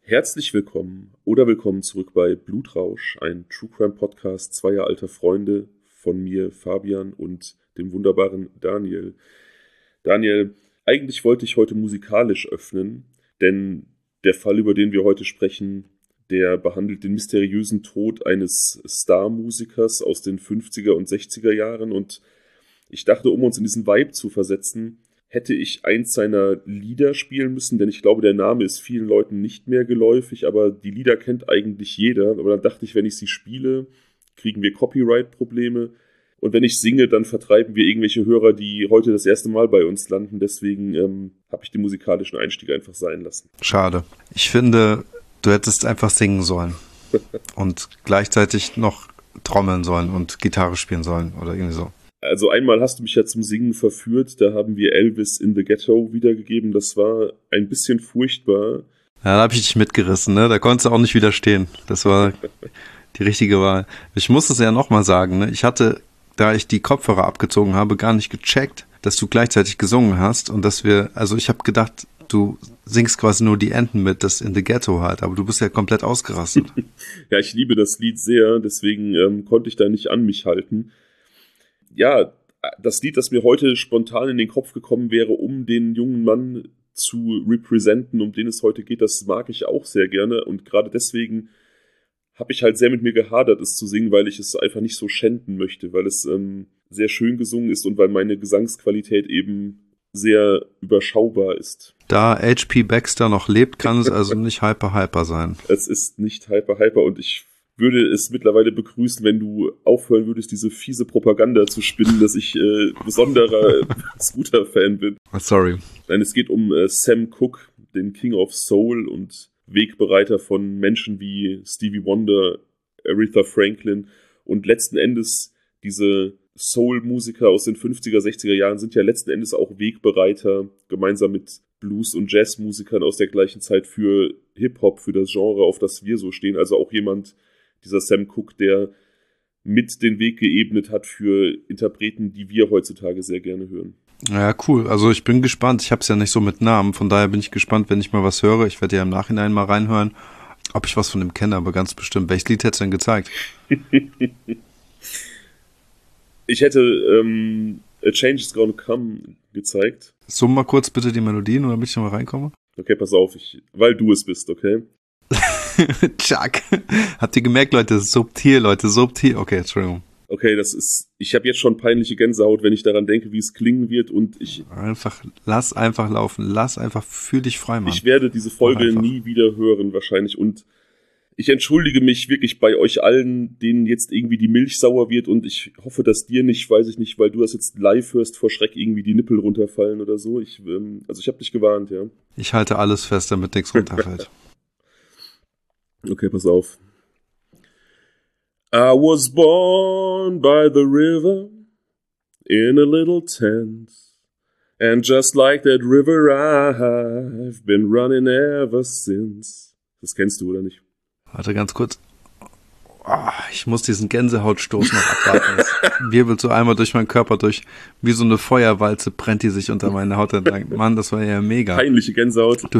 Herzlich willkommen oder willkommen zurück bei Blutrausch, ein True Crime Podcast zweier alter Freunde von mir, Fabian, und dem wunderbaren Daniel. Daniel, eigentlich wollte ich heute musikalisch öffnen, denn der Fall, über den wir heute sprechen, der behandelt den mysteriösen Tod eines Star-Musikers aus den 50er und 60er Jahren, und ich dachte, um uns in diesen Vibe zu versetzen, hätte ich eins seiner Lieder spielen müssen, denn ich glaube, der Name ist vielen Leuten nicht mehr geläufig, aber die Lieder kennt eigentlich jeder. Aber dann dachte ich, wenn ich sie spiele, kriegen wir Copyright-Probleme. Und wenn ich singe, dann vertreiben wir irgendwelche Hörer, die heute das erste Mal bei uns landen. Deswegen habe ich den musikalischen Einstieg einfach sein lassen. Schade. Ich finde, du hättest einfach singen sollen und gleichzeitig noch trommeln sollen und Gitarre spielen sollen oder irgendwie so. Also einmal hast du mich ja zum Singen verführt, da haben wir Elvis in the Ghetto wiedergegeben, das war ein bisschen furchtbar. Ja, da habe ich dich mitgerissen, ne? Da konntest du auch nicht widerstehen. Das war die richtige Wahl. Ich muss es ja nochmal sagen, ne? Ich hatte, da ich die Kopfhörer abgezogen habe, gar nicht gecheckt, dass du gleichzeitig gesungen hast und dass ich habe gedacht, du singst quasi nur die Enden mit, das in the Ghetto halt, aber du bist ja komplett ausgerastet. Ja, ich liebe das Lied sehr, deswegen konnte ich da nicht an mich halten. Ja, das Lied, das mir heute spontan in den Kopf gekommen wäre, um den jungen Mann zu representen, um den es heute geht, das mag ich auch sehr gerne. Und gerade deswegen habe ich halt sehr mit mir gehadert, es zu singen, weil ich es einfach nicht so schänden möchte, weil es sehr schön gesungen ist und weil meine Gesangsqualität eben sehr überschaubar ist. Da H.P. Baxter noch lebt, kann es also nicht hyper sein. Es ist nicht hyper und ich würde es mittlerweile begrüßen, wenn du aufhören würdest, diese fiese Propaganda zu spinnen, dass ich besonderer Scooter-Fan bin. Sorry. Nein, es geht um Sam Cooke, den King of Soul und Wegbereiter von Menschen wie Stevie Wonder, Aretha Franklin, und letzten Endes diese Soul-Musiker aus den 50er, 60er Jahren sind ja letzten Endes auch Wegbereiter, gemeinsam mit Blues- und Jazzmusikern aus der gleichen Zeit für Hip-Hop, für das Genre, auf das wir so stehen. Also auch jemand, dieser Sam Cooke, der mit den Weg geebnet hat für Interpreten, die wir heutzutage sehr gerne hören. Ja, cool. Also ich bin gespannt. Ich habe es ja nicht so mit Namen. Von daher bin ich gespannt, wenn ich mal was höre. Ich werde ja im Nachhinein mal reinhören, ob ich was von dem kenne, aber ganz bestimmt. Welches Lied hättest du denn gezeigt? Ich hätte A Change is Gonna Come gezeigt. Summ mal kurz bitte die Melodie, nur damit ich noch mal reinkomme. Okay, pass auf, weil du es bist, okay? Chuck. Habt ihr gemerkt, Leute? Subtil, Leute, subtil. Okay, Entschuldigung. Okay, ich habe jetzt schon peinliche Gänsehaut, wenn ich daran denke, wie es klingen wird, und lass einfach laufen, fühl dich frei, Mann. Ich werde diese Folge nie wieder hören, wahrscheinlich, und ich entschuldige mich wirklich bei euch allen, denen jetzt irgendwie die Milch sauer wird, und ich hoffe, dass dir nicht, weiß ich nicht, weil du das jetzt live hörst, vor Schreck irgendwie die Nippel runterfallen oder so. Ich habe dich gewarnt, ja. Ich halte alles fest, damit nichts runterfällt. Okay, pass auf. I was born by the river in a little tent, and just like that river I've been running ever since. Das kennst du, oder nicht? Warte ganz kurz. Oh, ich muss diesen Gänsehautstoß noch abwarten. Es wirbelt so einmal durch meinen Körper durch. Wie so eine Feuerwalze brennt die sich unter meine Haut entlang. Mann, das war ja mega. Peinliche Gänsehaut. Du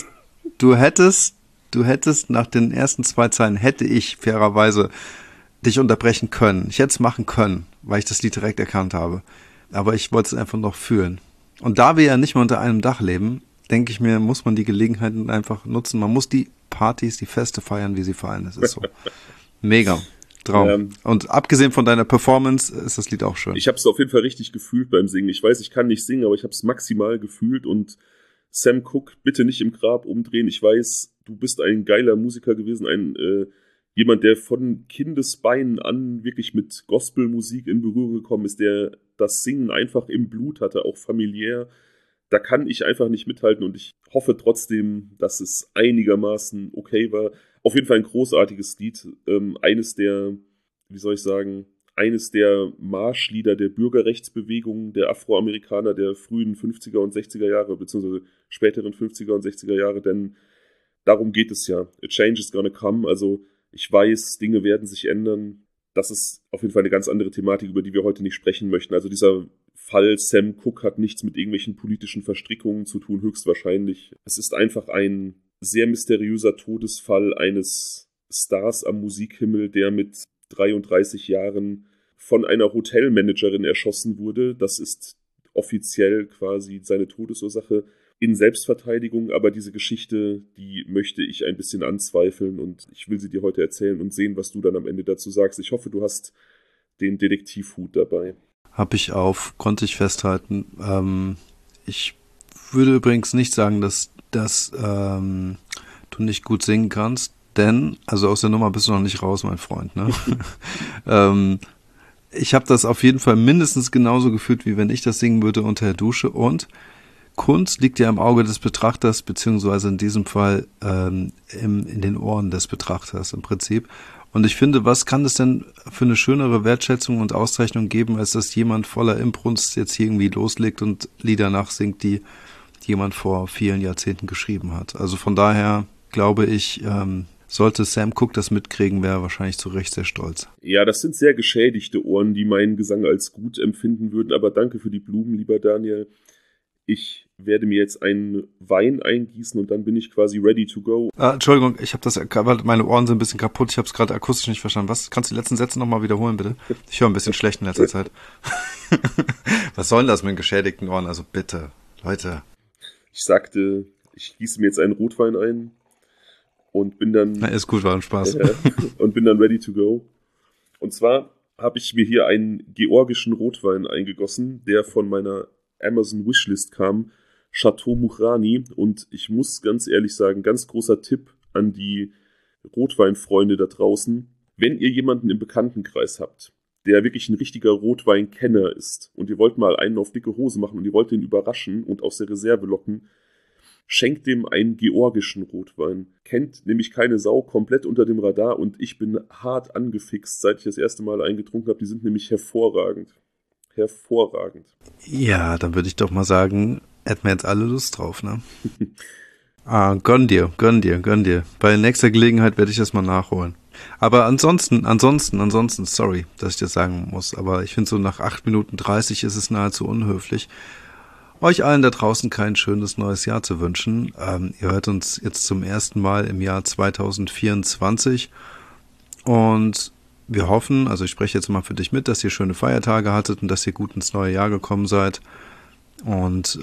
hättest nach den ersten 2 Zeilen, hätte ich fairerweise dich unterbrechen können. Ich hätte es machen können, weil ich das Lied direkt erkannt habe. Aber ich wollte es einfach noch fühlen. Und da wir ja nicht mehr unter einem Dach leben, denke ich mir, muss man die Gelegenheiten einfach nutzen. Man muss die Partys, die Feste feiern, wie sie fallen. Das ist so. Mega. Traum. Und abgesehen von deiner Performance ist das Lied auch schön. Ich habe es auf jeden Fall richtig gefühlt beim Singen. Ich weiß, ich kann nicht singen, aber ich habe es maximal gefühlt. Und Sam Cooke, bitte nicht im Grab umdrehen. Ich weiß, du bist ein geiler Musiker gewesen, jemand, der von Kindesbeinen an wirklich mit Gospelmusik in Berührung gekommen ist, der das Singen einfach im Blut hatte, auch familiär. Da kann ich einfach nicht mithalten, und ich hoffe trotzdem, dass es einigermaßen okay war. Auf jeden Fall ein großartiges Lied. Eines der Marschlieder der Bürgerrechtsbewegung der Afroamerikaner der frühen 50er und 60er Jahre, beziehungsweise späteren 50er und 60er Jahre, denn darum geht es ja. A change is gonna come, also ich weiß, Dinge werden sich ändern. Das ist auf jeden Fall eine ganz andere Thematik, über die wir heute nicht sprechen möchten. Also dieser Fall Sam Cooke hat nichts mit irgendwelchen politischen Verstrickungen zu tun, höchstwahrscheinlich. Es ist einfach ein sehr mysteriöser Todesfall eines Stars am Musikhimmel, der mit 33 Jahren von einer Hotelmanagerin erschossen wurde. Das ist offiziell quasi seine Todesursache in Selbstverteidigung, aber diese Geschichte, die möchte ich ein bisschen anzweifeln und ich will sie dir heute erzählen und sehen, was du dann am Ende dazu sagst. Ich hoffe, du hast den Detektivhut dabei. Hab ich auf, konnte ich festhalten. Ich würde übrigens nicht sagen, dass du nicht gut singen kannst, denn, also aus der Nummer bist du noch nicht raus, mein Freund, ne? Ich habe das auf jeden Fall mindestens genauso gefühlt, wie wenn ich das singen würde unter der Dusche. Und Kunst liegt ja im Auge des Betrachters, beziehungsweise in diesem Fall in den Ohren des Betrachters im Prinzip. Und ich finde, was kann es denn für eine schönere Wertschätzung und Auszeichnung geben, als dass jemand voller Inbrunst jetzt hier irgendwie loslegt und Lieder nachsingt, die jemand vor vielen Jahrzehnten geschrieben hat. Also von daher glaube ich, sollte Sam Cooke das mitkriegen, wäre er wahrscheinlich zu Recht sehr stolz. Ja, das sind sehr geschädigte Ohren, die meinen Gesang als gut empfinden würden, aber danke für die Blumen, lieber Daniel. Ich werde mir jetzt einen Wein eingießen und dann bin ich quasi ready to go. Entschuldigung, ich habe meine Ohren sind ein bisschen kaputt, ich habe es gerade akustisch nicht verstanden. Was? Kannst du die letzten Sätze nochmal wiederholen, bitte? Ich höre ein bisschen schlecht in letzter Zeit. Was soll denn das mit geschädigten Ohren? Also bitte, Leute. Ich sagte, ich gieße mir jetzt einen Rotwein ein und bin dann... Na, ist gut, war ein Spaß. Und bin dann ready to go. Und zwar habe ich mir hier einen georgischen Rotwein eingegossen, der von meiner Amazon Wishlist kam, Chateau Mukhrani, und ich muss ganz ehrlich sagen, ganz großer Tipp an die Rotweinfreunde da draußen, wenn ihr jemanden im Bekanntenkreis habt, der wirklich ein richtiger Rotweinkenner ist und ihr wollt mal einen auf dicke Hose machen und ihr wollt den überraschen und aus der Reserve locken, schenkt dem einen georgischen Rotwein. Kennt nämlich keine Sau, komplett unter dem Radar, und ich bin hart angefixt, seit ich das erste Mal eingetrunken habe. Die sind nämlich hervorragend. Hervorragend. Ja, dann würde ich doch mal sagen, hätten wir jetzt alle Lust drauf, ne? Gönn dir. Bei nächster Gelegenheit werde ich das mal nachholen. Aber ansonsten, sorry, dass ich das sagen muss, aber ich finde so nach 8 Minuten 30 ist es nahezu unhöflich, euch allen da draußen kein schönes neues Jahr zu wünschen. Ihr hört uns jetzt zum ersten Mal im Jahr 2024 und wir hoffen, also ich spreche jetzt mal für dich mit, dass ihr schöne Feiertage hattet und dass ihr gut ins neue Jahr gekommen seid und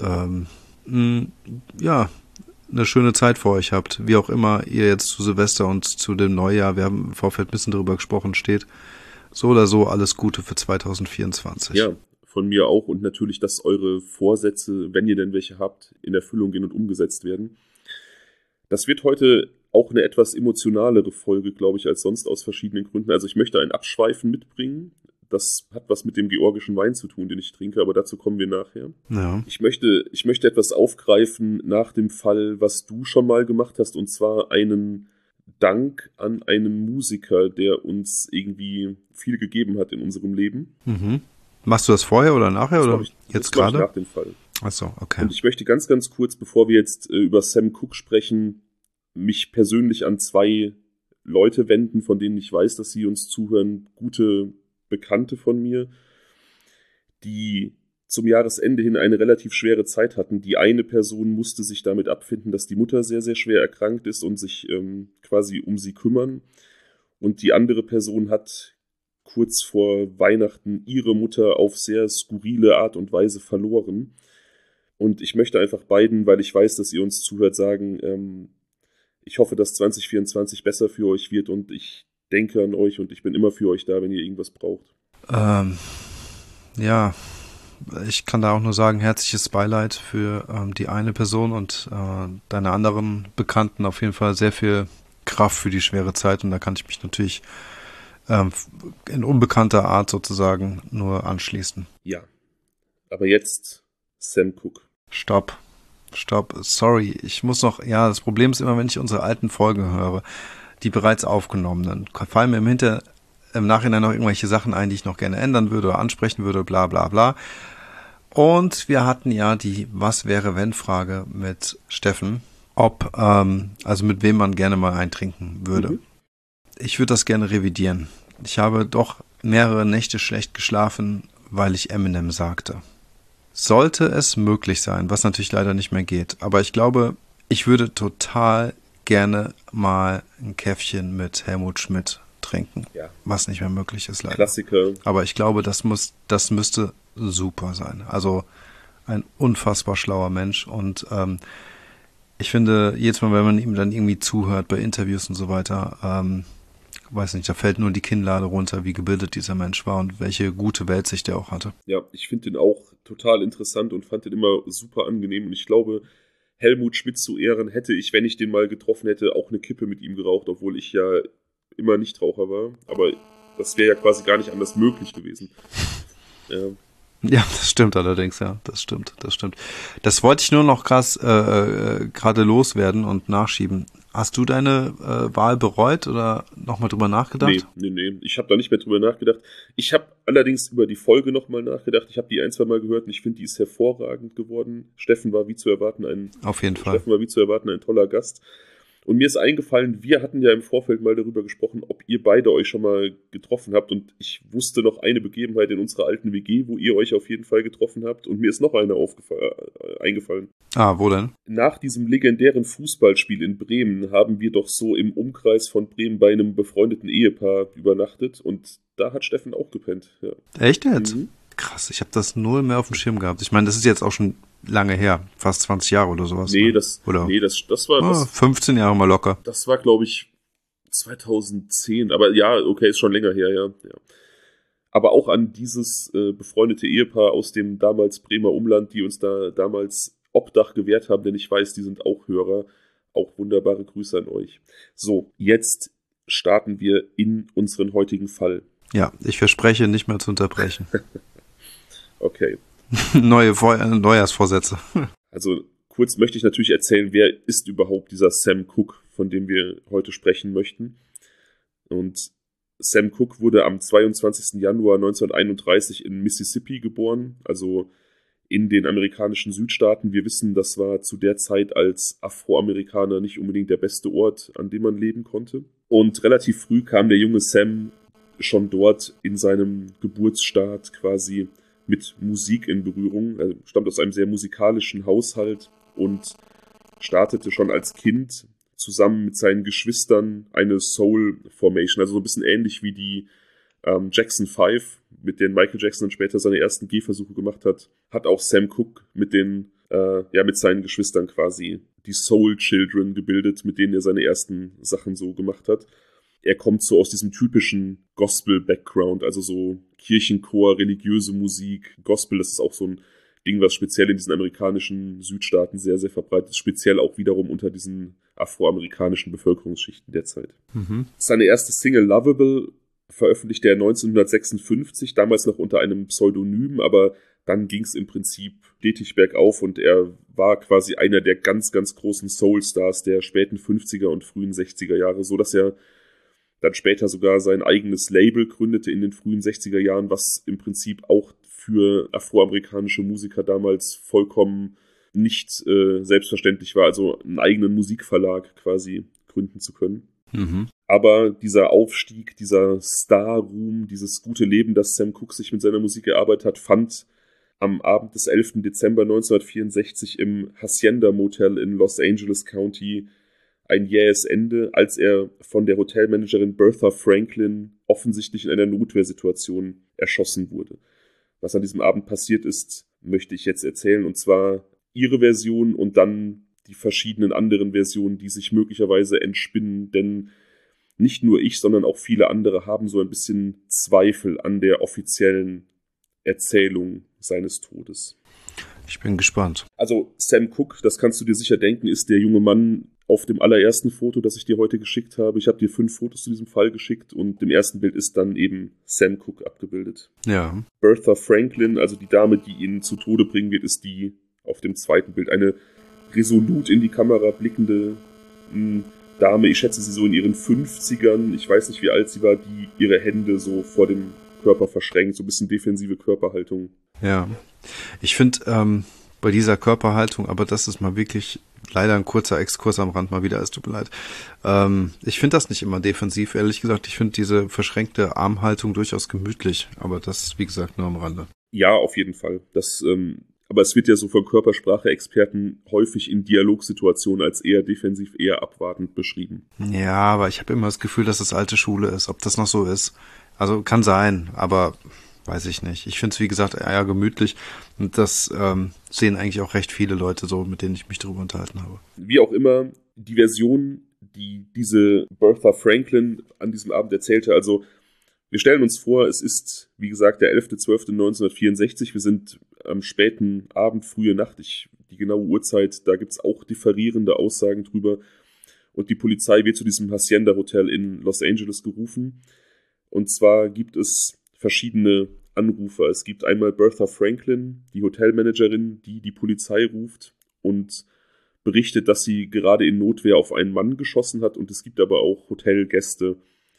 ja, eine schöne Zeit für euch habt, wie auch immer ihr jetzt zu Silvester und zu dem Neujahr, wir haben im Vorfeld ein bisschen drüber gesprochen, steht. So oder so alles Gute für 2024. Ja, von mir auch, und natürlich, dass eure Vorsätze, wenn ihr denn welche habt, in Erfüllung gehen und umgesetzt werden. Das wird heute auch eine etwas emotionalere Folge, glaube ich, als sonst, aus verschiedenen Gründen. Also ich möchte ein Abschweifen mitbringen. Das hat was mit dem georgischen Wein zu tun, den ich trinke, aber dazu kommen wir nachher. Ja. Ich möchte etwas aufgreifen nach dem Fall, was du schon mal gemacht hast, und zwar einen Dank an einen Musiker, der uns irgendwie viel gegeben hat in unserem Leben. Mhm. Machst du das vorher oder nachher Das oder mache ich, jetzt das mache ich gerade? nach dem Fall. Ach so, okay. Und ich möchte ganz, ganz kurz, bevor wir jetzt über Sam Cooke sprechen, mich persönlich an 2 Leute wenden, von denen ich weiß, dass sie uns zuhören, gute Bekannte von mir, die zum Jahresende hin eine relativ schwere Zeit hatten. Die eine Person musste sich damit abfinden, dass die Mutter sehr, sehr schwer erkrankt ist und sich quasi um sie kümmern. Und die andere Person hat kurz vor Weihnachten ihre Mutter auf sehr skurrile Art und Weise verloren. Und ich möchte einfach beiden, weil ich weiß, dass ihr uns zuhört, sagen, ich hoffe, dass 2024 besser für euch wird, und ich denke an euch und ich bin immer für euch da, wenn ihr irgendwas braucht. Ja, ich kann da auch nur sagen, herzliches Beileid für die eine Person und deine anderen Bekannten. Auf jeden Fall sehr viel Kraft für die schwere Zeit, und da kann ich mich natürlich in unbekannter Art sozusagen nur anschließen. Ja, aber jetzt Sam Cooke. Stopp, sorry, ich muss noch, ja, das Problem ist immer, wenn ich unsere alten Folgen höre, die bereits aufgenommenen, fallen mir im Nachhinein noch irgendwelche Sachen ein, die ich noch gerne ändern würde oder ansprechen würde, bla bla bla. Und wir hatten ja die Was-wäre-wenn-Frage mit Steffen, also mit wem man gerne mal eintrinken würde. Ich würde das gerne revidieren. Ich habe doch mehrere Nächte schlecht geschlafen, weil ich Eminem sagte. Sollte es möglich sein, was natürlich leider nicht mehr geht, aber ich glaube, ich würde total gerne mal ein Käffchen mit Helmut Schmidt trinken. Ja. Was nicht mehr möglich ist, leider. Klassiker. Aber ich glaube, das müsste super sein. Also ein unfassbar schlauer Mensch und ich finde, jedes Mal, wenn man ihm dann irgendwie zuhört bei Interviews und so weiter, weiß nicht, da fällt nur die Kinnlade runter, wie gebildet dieser Mensch war und welche gute Weltsicht er auch hatte. Ja, ich finde den auch total interessant und fand den immer super angenehm. Und ich glaube, Helmut Schmidt zu Ehren hätte ich, wenn ich den mal getroffen hätte, auch eine Kippe mit ihm geraucht, obwohl ich ja immer Nichtraucher war. Aber das wäre ja quasi gar nicht anders möglich gewesen. Ja. Ja, das stimmt allerdings, ja, das stimmt. Das wollte ich nur noch gerade loswerden und nachschieben. Hast du deine Wahl bereut oder nochmal drüber nachgedacht? Nee. Ich habe da nicht mehr drüber nachgedacht. Ich habe allerdings über die Folge nochmal nachgedacht. Ich habe die 1-2 Mal gehört und ich finde, die ist hervorragend geworden. Steffen war wie zu erwarten ein toller Gast. Und mir ist eingefallen, wir hatten ja im Vorfeld mal darüber gesprochen, ob ihr beide euch schon mal getroffen habt. Und ich wusste noch eine Begebenheit in unserer alten WG, wo ihr euch auf jeden Fall getroffen habt. Und mir ist noch eine eingefallen. Ah, wo denn? Nach diesem legendären Fußballspiel in Bremen haben wir doch so im Umkreis von Bremen bei einem befreundeten Ehepaar übernachtet. Und da hat Steffen auch gepennt. Ja. Echt jetzt? Mhm. Krass, ich habe das null mehr auf dem Schirm gehabt. Ich meine, das ist jetzt auch schon lange her, fast 20 Jahre oder sowas. Nee, das war 15 Jahre mal locker. Das war, glaube ich, 2010. Aber ja, okay, ist schon länger her, ja. Aber auch an dieses befreundete Ehepaar aus dem damals Bremer Umland, die uns da damals Obdach gewährt haben, denn ich weiß, die sind auch Hörer. Auch wunderbare Grüße an euch. So, jetzt starten wir in unseren heutigen Fall. Ja, ich verspreche, nicht mehr zu unterbrechen. Okay. Neujahrsvorsätze. Also kurz möchte ich natürlich erzählen, wer ist überhaupt dieser Sam Cooke, von dem wir heute sprechen möchten. Und Sam Cooke wurde am 22. Januar 1931 in Mississippi geboren, also in den amerikanischen Südstaaten. Wir wissen, das war zu der Zeit als Afroamerikaner nicht unbedingt der beste Ort, an dem man leben konnte. Und relativ früh kam der junge Sam schon dort in seinem Geburtsstaat quasi mit Musik in Berührung. Er stammt aus einem sehr musikalischen Haushalt und startete schon als Kind zusammen mit seinen Geschwistern eine Soul Formation, also so ein bisschen ähnlich wie die Jackson 5, mit denen Michael Jackson dann später seine ersten Gehversuche gemacht hat, hat auch Sam Cooke mit seinen Geschwistern quasi die Soul Children gebildet, mit denen er seine ersten Sachen so gemacht hat. Er kommt so aus diesem typischen Gospel-Background, also so Kirchenchor, religiöse Musik. Gospel, das ist auch so ein Ding, was speziell in diesen amerikanischen Südstaaten sehr, sehr verbreitet ist, speziell auch wiederum unter diesen afroamerikanischen Bevölkerungsschichten der Zeit. Mhm. Seine erste Single Lovable veröffentlichte er 1956, damals noch unter einem Pseudonym, aber dann ging es im Prinzip stetig bergauf und er war quasi einer der ganz, ganz großen Soul-Stars der späten 50er und frühen 60er Jahre, so dass er dann später sogar sein eigenes Label gründete in den frühen 60er Jahren, was im Prinzip auch für afroamerikanische Musiker damals vollkommen nicht selbstverständlich war, also einen eigenen Musikverlag quasi gründen zu können. Mhm. Aber dieser Aufstieg, dieser Star-Ruhm, dieses gute Leben, das Sam Cooke sich mit seiner Musik erarbeitet hat, fand am Abend des 11. Dezember 1964 im Hacienda Motel in Los Angeles County ein jähes Ende, als er von der Hotelmanagerin Bertha Franklin offensichtlich in einer Notwehrsituation erschossen wurde. Was an diesem Abend passiert ist, möchte ich jetzt erzählen, und zwar ihre Version und dann die verschiedenen anderen Versionen, die sich möglicherweise entspinnen, denn nicht nur ich, sondern auch viele andere haben so ein bisschen Zweifel an der offiziellen Erzählung seines Todes. Ich bin gespannt. Also Sam Cooke, das kannst du dir sicher denken, ist der junge Mann auf dem allerersten Foto, das ich dir heute geschickt habe. Ich habe dir 5 Fotos zu diesem Fall geschickt und im ersten Bild ist dann eben Sam Cooke abgebildet. Ja. Bertha Franklin, also die Dame, die ihn zu Tode bringen wird, ist die auf dem zweiten Bild. Eine resolut in die Kamera blickende Dame, ich schätze sie so in ihren 50ern, ich weiß nicht, wie alt sie war, die ihre Hände so vor dem Körper verschränkt, so ein bisschen defensive Körperhaltung. Ja, ich finde bei dieser Körperhaltung, aber das ist mal wirklich leider ein kurzer Exkurs am Rand mal wieder, es tut mir leid. Ich finde das nicht immer defensiv, ehrlich gesagt. Ich finde diese verschränkte Armhaltung durchaus gemütlich, aber das, wie gesagt, nur am Rande. Ja, auf jeden Fall. Das Aber es wird ja so von Körpersprache-Experten häufig in Dialogsituationen als eher defensiv, eher abwartend beschrieben. Ja, aber ich habe immer das Gefühl, dass das alte Schule ist. Ob das noch so ist? Also kann sein, aber weiß ich nicht. Ich finde es, wie gesagt, eher gemütlich. Und das sehen eigentlich auch recht viele Leute so, mit denen ich mich darüber unterhalten habe. Wie auch immer, die Version, die diese Bertha Franklin an diesem Abend erzählte, also wir stellen uns vor, es ist, wie gesagt, der 11.12.1964. Wir sind am späten Abend, frühe Nacht. Die genaue Uhrzeit, da gibt es auch differierende Aussagen drüber. Und die Polizei wird zu diesem Hacienda Hotel in Los Angeles gerufen. Und zwar gibt es verschiedene Anrufer. Es gibt einmal Bertha Franklin, die Hotelmanagerin, die Polizei ruft und berichtet, dass sie gerade in Notwehr auf einen Mann geschossen hat. Und es gibt aber auch Hotelgäste,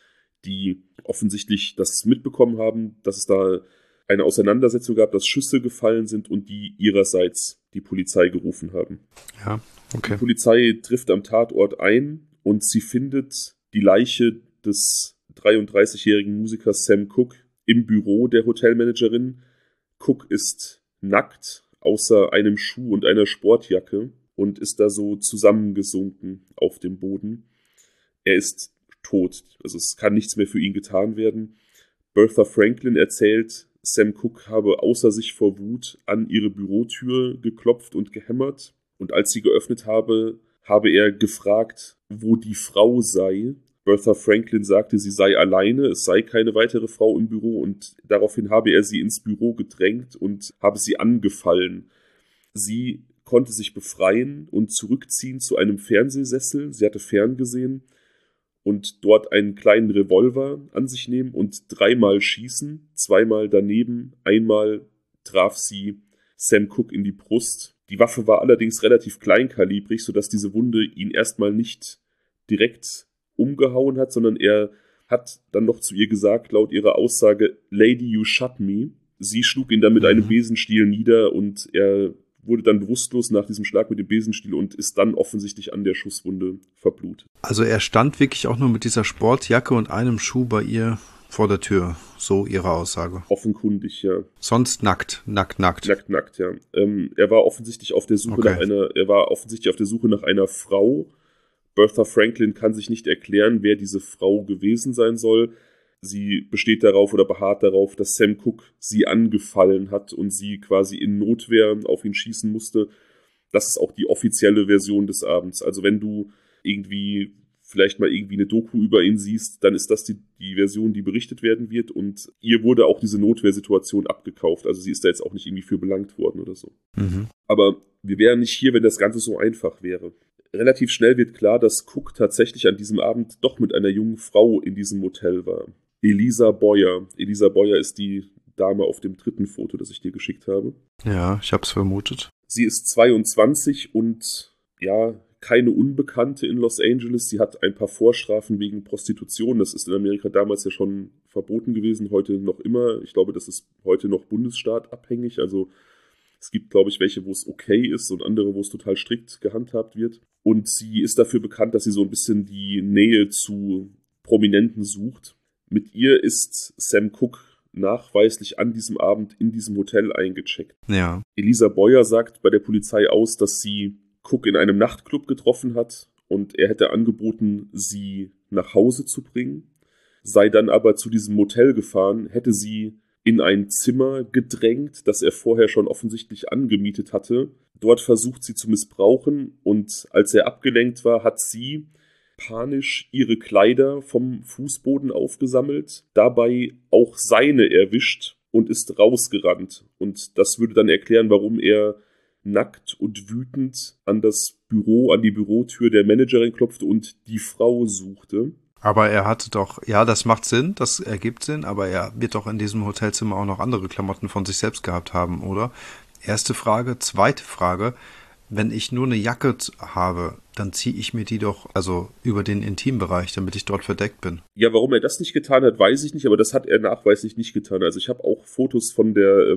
die offensichtlich das mitbekommen haben, dass es da eine Auseinandersetzung gab, dass Schüsse gefallen sind und die ihrerseits die Polizei gerufen haben. Ja, okay. Die Polizei trifft am Tatort ein und sie findet die Leiche des 33-jährigen Musikers Sam Cooke im Büro der Hotelmanagerin. Cooke ist nackt, außer einem Schuh und einer Sportjacke und ist da so zusammengesunken auf dem Boden. Er ist tot, also es kann nichts mehr für ihn getan werden. Bertha Franklin erzählt, Sam Cooke habe außer sich vor Wut an ihre Bürotür geklopft und gehämmert. Und als sie geöffnet habe er gefragt, wo die Frau sei. Bertha Franklin sagte, sie sei alleine, es sei keine weitere Frau im Büro und daraufhin habe er sie ins Büro gedrängt und habe sie angefallen. Sie konnte sich befreien und zurückziehen zu einem Fernsehsessel. Sie hatte ferngesehen und dort einen kleinen Revolver an sich nehmen und 3-mal schießen, 2-mal daneben, einmal traf sie Sam Cooke in die Brust. Die Waffe war allerdings relativ kleinkalibrig, sodass diese Wunde ihn erstmal nicht direkt umgehauen hat, sondern er hat dann noch zu ihr gesagt, laut ihrer Aussage, Lady, you shot me. Sie schlug ihn dann mit einem Besenstiel nieder und er wurde dann bewusstlos nach diesem Schlag mit dem Besenstiel und ist dann offensichtlich an der Schusswunde verblutet. Also er stand wirklich auch nur mit dieser Sportjacke und einem Schuh bei ihr vor der Tür, so ihre Aussage. Offenkundig, ja. Sonst nackt. Nackt, ja. Er war offensichtlich auf der Suche nach einer Frau. Bertha Franklin kann sich nicht erklären, wer diese Frau gewesen sein soll. Sie besteht darauf oder beharrt darauf, dass Sam Cooke sie angefallen hat und sie quasi in Notwehr auf ihn schießen musste. Das ist auch die offizielle Version des Abends. Also wenn du vielleicht mal eine Doku über ihn siehst, dann ist das die Version, die berichtet werden wird und ihr wurde auch diese Notwehrsituation abgekauft. Also sie ist da jetzt auch nicht irgendwie für belangt worden oder so. Mhm. Aber wir wären nicht hier, wenn das Ganze so einfach wäre. Relativ schnell wird klar, dass Cooke tatsächlich an diesem Abend doch mit einer jungen Frau in diesem Motel war. Elisa Boyer. Elisa Boyer ist die Dame auf dem 3. Foto, das ich dir geschickt habe. Ja, ich hab's vermutet. Sie ist 22 und ja, keine Unbekannte in Los Angeles. Sie hat ein paar Vorstrafen wegen Prostitution. Das ist in Amerika damals ja schon verboten gewesen, heute noch immer. Ich glaube, das ist heute noch bundesstaatabhängig. Also es gibt, glaube ich, welche, wo es okay ist und andere, wo es total strikt gehandhabt wird. Und sie ist dafür bekannt, dass sie so ein bisschen die Nähe zu Prominenten sucht. Mit ihr ist Sam Cooke nachweislich an diesem Abend in diesem Hotel eingecheckt. Ja. Elisa Boyer sagt bei der Polizei aus, dass sie Cooke in einem Nachtclub getroffen hat und er hätte angeboten, sie nach Hause zu bringen, sei dann aber zu diesem Motel gefahren, hätte sie in ein Zimmer gedrängt, das er vorher schon offensichtlich angemietet hatte. Dort versucht sie zu missbrauchen und als er abgelenkt war, hat sie panisch ihre Kleider vom Fußboden aufgesammelt, dabei auch seine erwischt und ist rausgerannt. Und das würde dann erklären, warum er nackt und wütend an die Bürotür der Managerin klopfte und die Frau suchte. Aber er hatte doch, ja, das macht Sinn, das ergibt Sinn, aber er wird doch in diesem Hotelzimmer auch noch andere Klamotten von sich selbst gehabt haben, oder? Erste Frage. Zweite Frage. Wenn ich nur eine Jacke habe, dann ziehe ich mir die doch über den Intimbereich, damit ich dort verdeckt bin. Ja, warum er das nicht getan hat, weiß ich nicht, aber das hat er nachweislich nicht getan. Also ich habe auch Fotos von der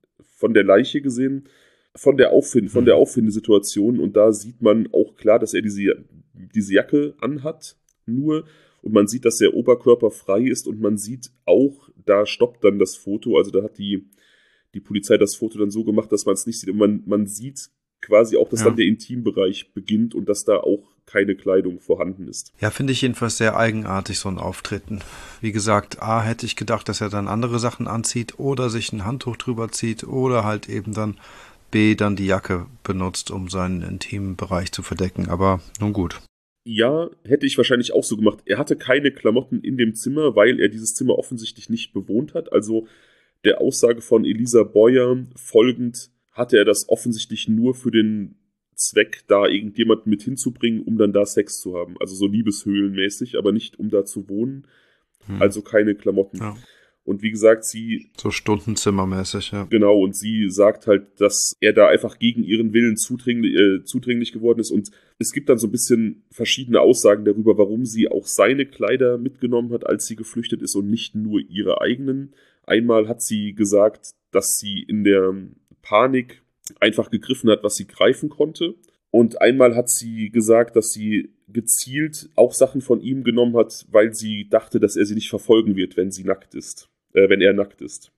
Leiche gesehen, von der Auffindesituation und da sieht man auch klar, dass er diese Jacke anhat, nur und man sieht, dass der Oberkörper frei ist und man sieht auch, da stoppt dann das Foto, also da hat die die Polizei das Foto dann so gemacht, dass man es nicht sieht. Und man sieht quasi auch, dass dann der Intimbereich beginnt und dass da auch keine Kleidung vorhanden ist. Ja, finde ich jedenfalls sehr eigenartig, so ein Auftreten. Wie gesagt, A, hätte ich gedacht, dass er dann andere Sachen anzieht oder sich ein Handtuch drüber zieht oder halt eben dann B, dann die Jacke benutzt, um seinen intimen Bereich zu verdecken. Aber nun gut. Ja, hätte ich wahrscheinlich auch so gemacht. Er hatte keine Klamotten in dem Zimmer, weil er dieses Zimmer offensichtlich nicht bewohnt hat. Also der Aussage von Elisa Boyer folgend hatte er das offensichtlich nur für den Zweck, da irgendjemanden mit hinzubringen, um dann da Sex zu haben. Also so liebeshöhlenmäßig, aber nicht um da zu wohnen. Also keine Klamotten. Ja. Und wie gesagt, sie... So stundenzimmermäßig, ja. Genau, und sie sagt halt, dass er da einfach gegen ihren Willen zudringlich geworden ist. Und es gibt dann so ein bisschen verschiedene Aussagen darüber, warum sie auch seine Kleider mitgenommen hat, als sie geflüchtet ist und nicht nur ihre eigenen. Einmal hat sie gesagt, dass sie in der Panik einfach gegriffen hat, was sie greifen konnte. Und einmal hat sie gesagt, dass sie gezielt auch Sachen von ihm genommen hat, weil sie dachte, dass er sie nicht verfolgen wird, wenn er nackt ist.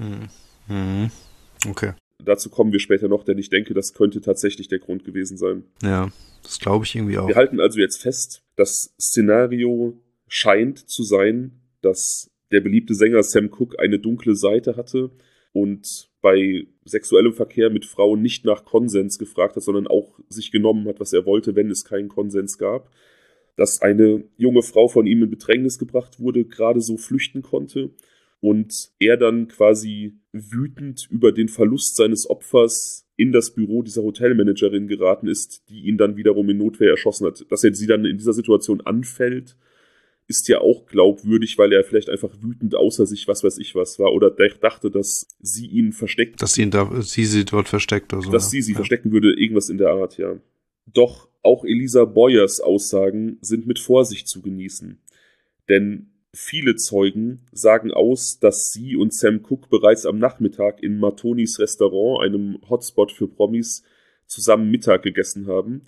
Okay. Dazu kommen wir später noch, denn ich denke, das könnte tatsächlich der Grund gewesen sein. Ja, das glaube ich irgendwie auch. Wir halten also jetzt fest, das Szenario scheint zu sein, dass der beliebte Sänger Sam Cooke eine dunkle Seite hatte und bei sexuellem Verkehr mit Frauen nicht nach Konsens gefragt hat, sondern auch sich genommen hat, was er wollte, wenn es keinen Konsens gab. Dass eine junge Frau von ihm in Bedrängnis gebracht wurde, gerade so flüchten konnte und er dann quasi wütend über den Verlust seines Opfers in das Büro dieser Hotelmanagerin geraten ist, die ihn dann wiederum in Notwehr erschossen hat. Dass er sie dann in dieser Situation anfällt, ist ja auch glaubwürdig, weil er vielleicht einfach wütend außer sich was weiß ich was war oder dachte, dass sie ihn versteckt. Dass sie dort versteckt oder so. Dass sie verstecken würde, irgendwas in der Art, ja. Doch auch Elisa Boyers Aussagen sind mit Vorsicht zu genießen. Denn viele Zeugen sagen aus, dass sie und Sam Cooke bereits am Nachmittag in Martonis Restaurant, einem Hotspot für Promis, zusammen Mittag gegessen haben.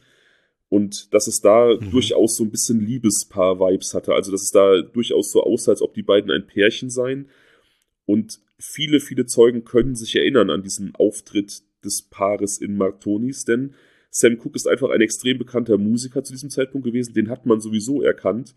Und dass es da durchaus so ein bisschen Liebespaar-Vibes hatte. Also dass es da durchaus so aussah, als ob die beiden ein Pärchen seien. Und viele, viele Zeugen können sich erinnern an diesen Auftritt des Paares in Martonis, denn Sam Cooke ist einfach ein extrem bekannter Musiker zu diesem Zeitpunkt gewesen. Den hat man sowieso erkannt.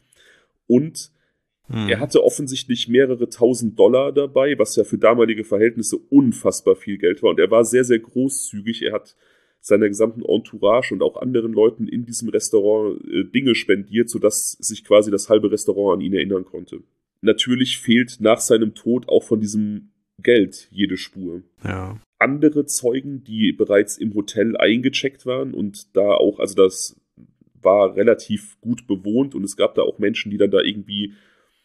Und er hatte offensichtlich mehrere $1.000 dabei, was ja für damalige Verhältnisse unfassbar viel Geld war. Und er war sehr, sehr großzügig. Er hat seiner gesamten Entourage und auch anderen Leuten in diesem Restaurant Dinge spendiert, sodass sich quasi das halbe Restaurant an ihn erinnern konnte. Natürlich fehlt nach seinem Tod auch von diesem Geld jede Spur. Ja. Andere Zeugen, die bereits im Hotel eingecheckt waren und da auch, also das war relativ gut bewohnt und es gab da auch Menschen, die dann da irgendwie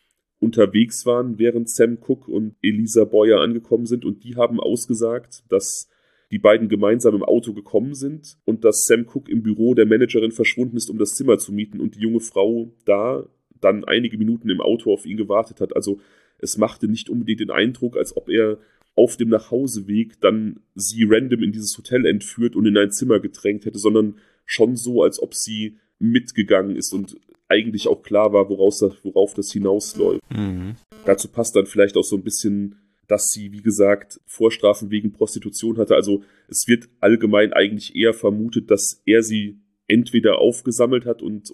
unterwegs waren, während Sam Cooke und Elisa Boyer angekommen sind, und die haben ausgesagt, dass die beiden gemeinsam im Auto gekommen sind und dass Sam Cooke im Büro der Managerin verschwunden ist, um das Zimmer zu mieten, und die junge Frau da dann einige Minuten im Auto auf ihn gewartet hat. Also es machte nicht unbedingt den Eindruck, als ob er auf dem Nachhauseweg dann sie random in dieses Hotel entführt und in ein Zimmer gedrängt hätte, sondern schon so, als ob sie mitgegangen ist und eigentlich auch klar war, worauf das hinausläuft. Dazu passt dann vielleicht auch so ein bisschen, dass sie, wie gesagt, Vorstrafen wegen Prostitution hatte. Also es wird allgemein eigentlich eher vermutet, dass er sie entweder aufgesammelt hat und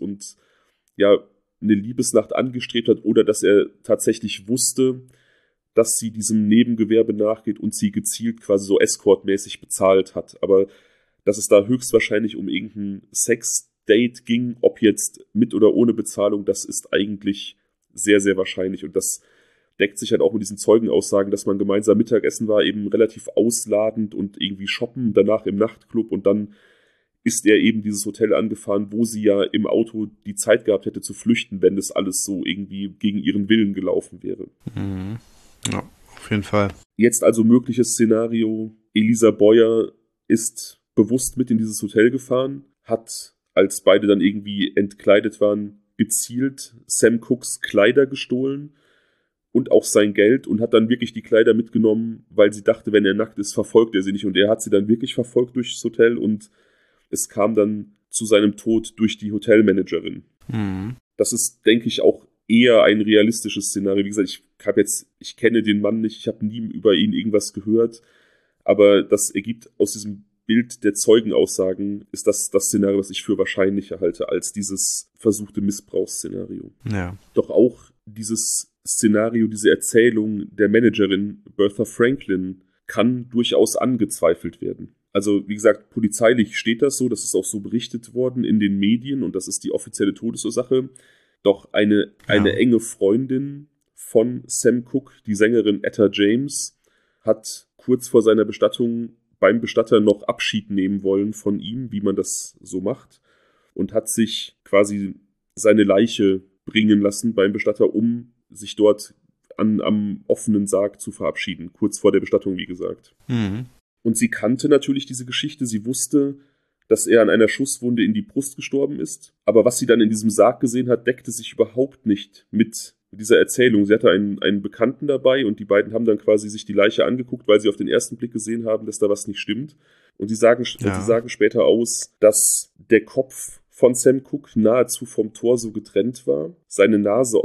ja, eine Liebesnacht angestrebt hat, oder dass er tatsächlich wusste, dass sie diesem Nebengewerbe nachgeht und sie gezielt quasi so escortmäßig bezahlt hat. Aber dass es da höchstwahrscheinlich um irgendein Sex-Date ging, ob jetzt mit oder ohne Bezahlung, das ist eigentlich sehr, sehr wahrscheinlich. Und das deckt sich halt auch mit diesen Zeugenaussagen, dass man gemeinsam Mittagessen war, eben relativ ausladend und irgendwie shoppen, danach im Nachtclub, und dann ist er eben dieses Hotel angefahren, wo sie ja im Auto die Zeit gehabt hätte zu flüchten, wenn das alles so irgendwie gegen ihren Willen gelaufen wäre. Ja, auf jeden Fall. Jetzt also mögliches Szenario: Elisa Boyer ist bewusst mit in dieses Hotel gefahren, hat, als beide dann irgendwie entkleidet waren, gezielt Sam Cookes Kleider gestohlen und auch sein Geld, und hat dann wirklich die Kleider mitgenommen, weil sie dachte, wenn er nackt ist, verfolgt er sie nicht. Und er hat sie dann wirklich verfolgt durchs Hotel, und es kam dann zu seinem Tod durch die Hotelmanagerin. Das ist, denke ich, auch eher ein realistisches Szenario. Wie gesagt, ich kenne den Mann nicht, ich habe nie über ihn irgendwas gehört. Aber das ergibt aus diesem Bild der Zeugenaussagen, ist das Szenario, was ich für wahrscheinlicher halte, als dieses versuchte Missbrauchsszenario. Ja. Doch auch dieses Szenario, diese Erzählung der Managerin Bertha Franklin kann durchaus angezweifelt werden. Also wie gesagt, polizeilich steht das so, das ist auch so berichtet worden in den Medien und das ist die offizielle Todesursache. Doch eine enge Freundin von Sam Cooke, die Sängerin Etta James, hat kurz vor seiner Bestattung beim Bestatter noch Abschied nehmen wollen von ihm, wie man das so macht, und hat sich quasi seine Leiche bringen lassen beim Bestatter, um sich dort am offenen Sarg zu verabschieden, kurz vor der Bestattung, wie gesagt. Mhm. Und sie kannte natürlich diese Geschichte, sie wusste, dass er an einer Schusswunde in die Brust gestorben ist, aber was sie dann in diesem Sarg gesehen hat, deckte sich überhaupt nicht mit dieser Erzählung. Sie hatte einen Bekannten dabei und die beiden haben dann quasi sich die Leiche angeguckt, weil sie auf den ersten Blick gesehen haben, dass da was nicht stimmt. Und sie sagen später aus, dass der Kopf von Sam Cooke nahezu vom Torso getrennt war, seine Nase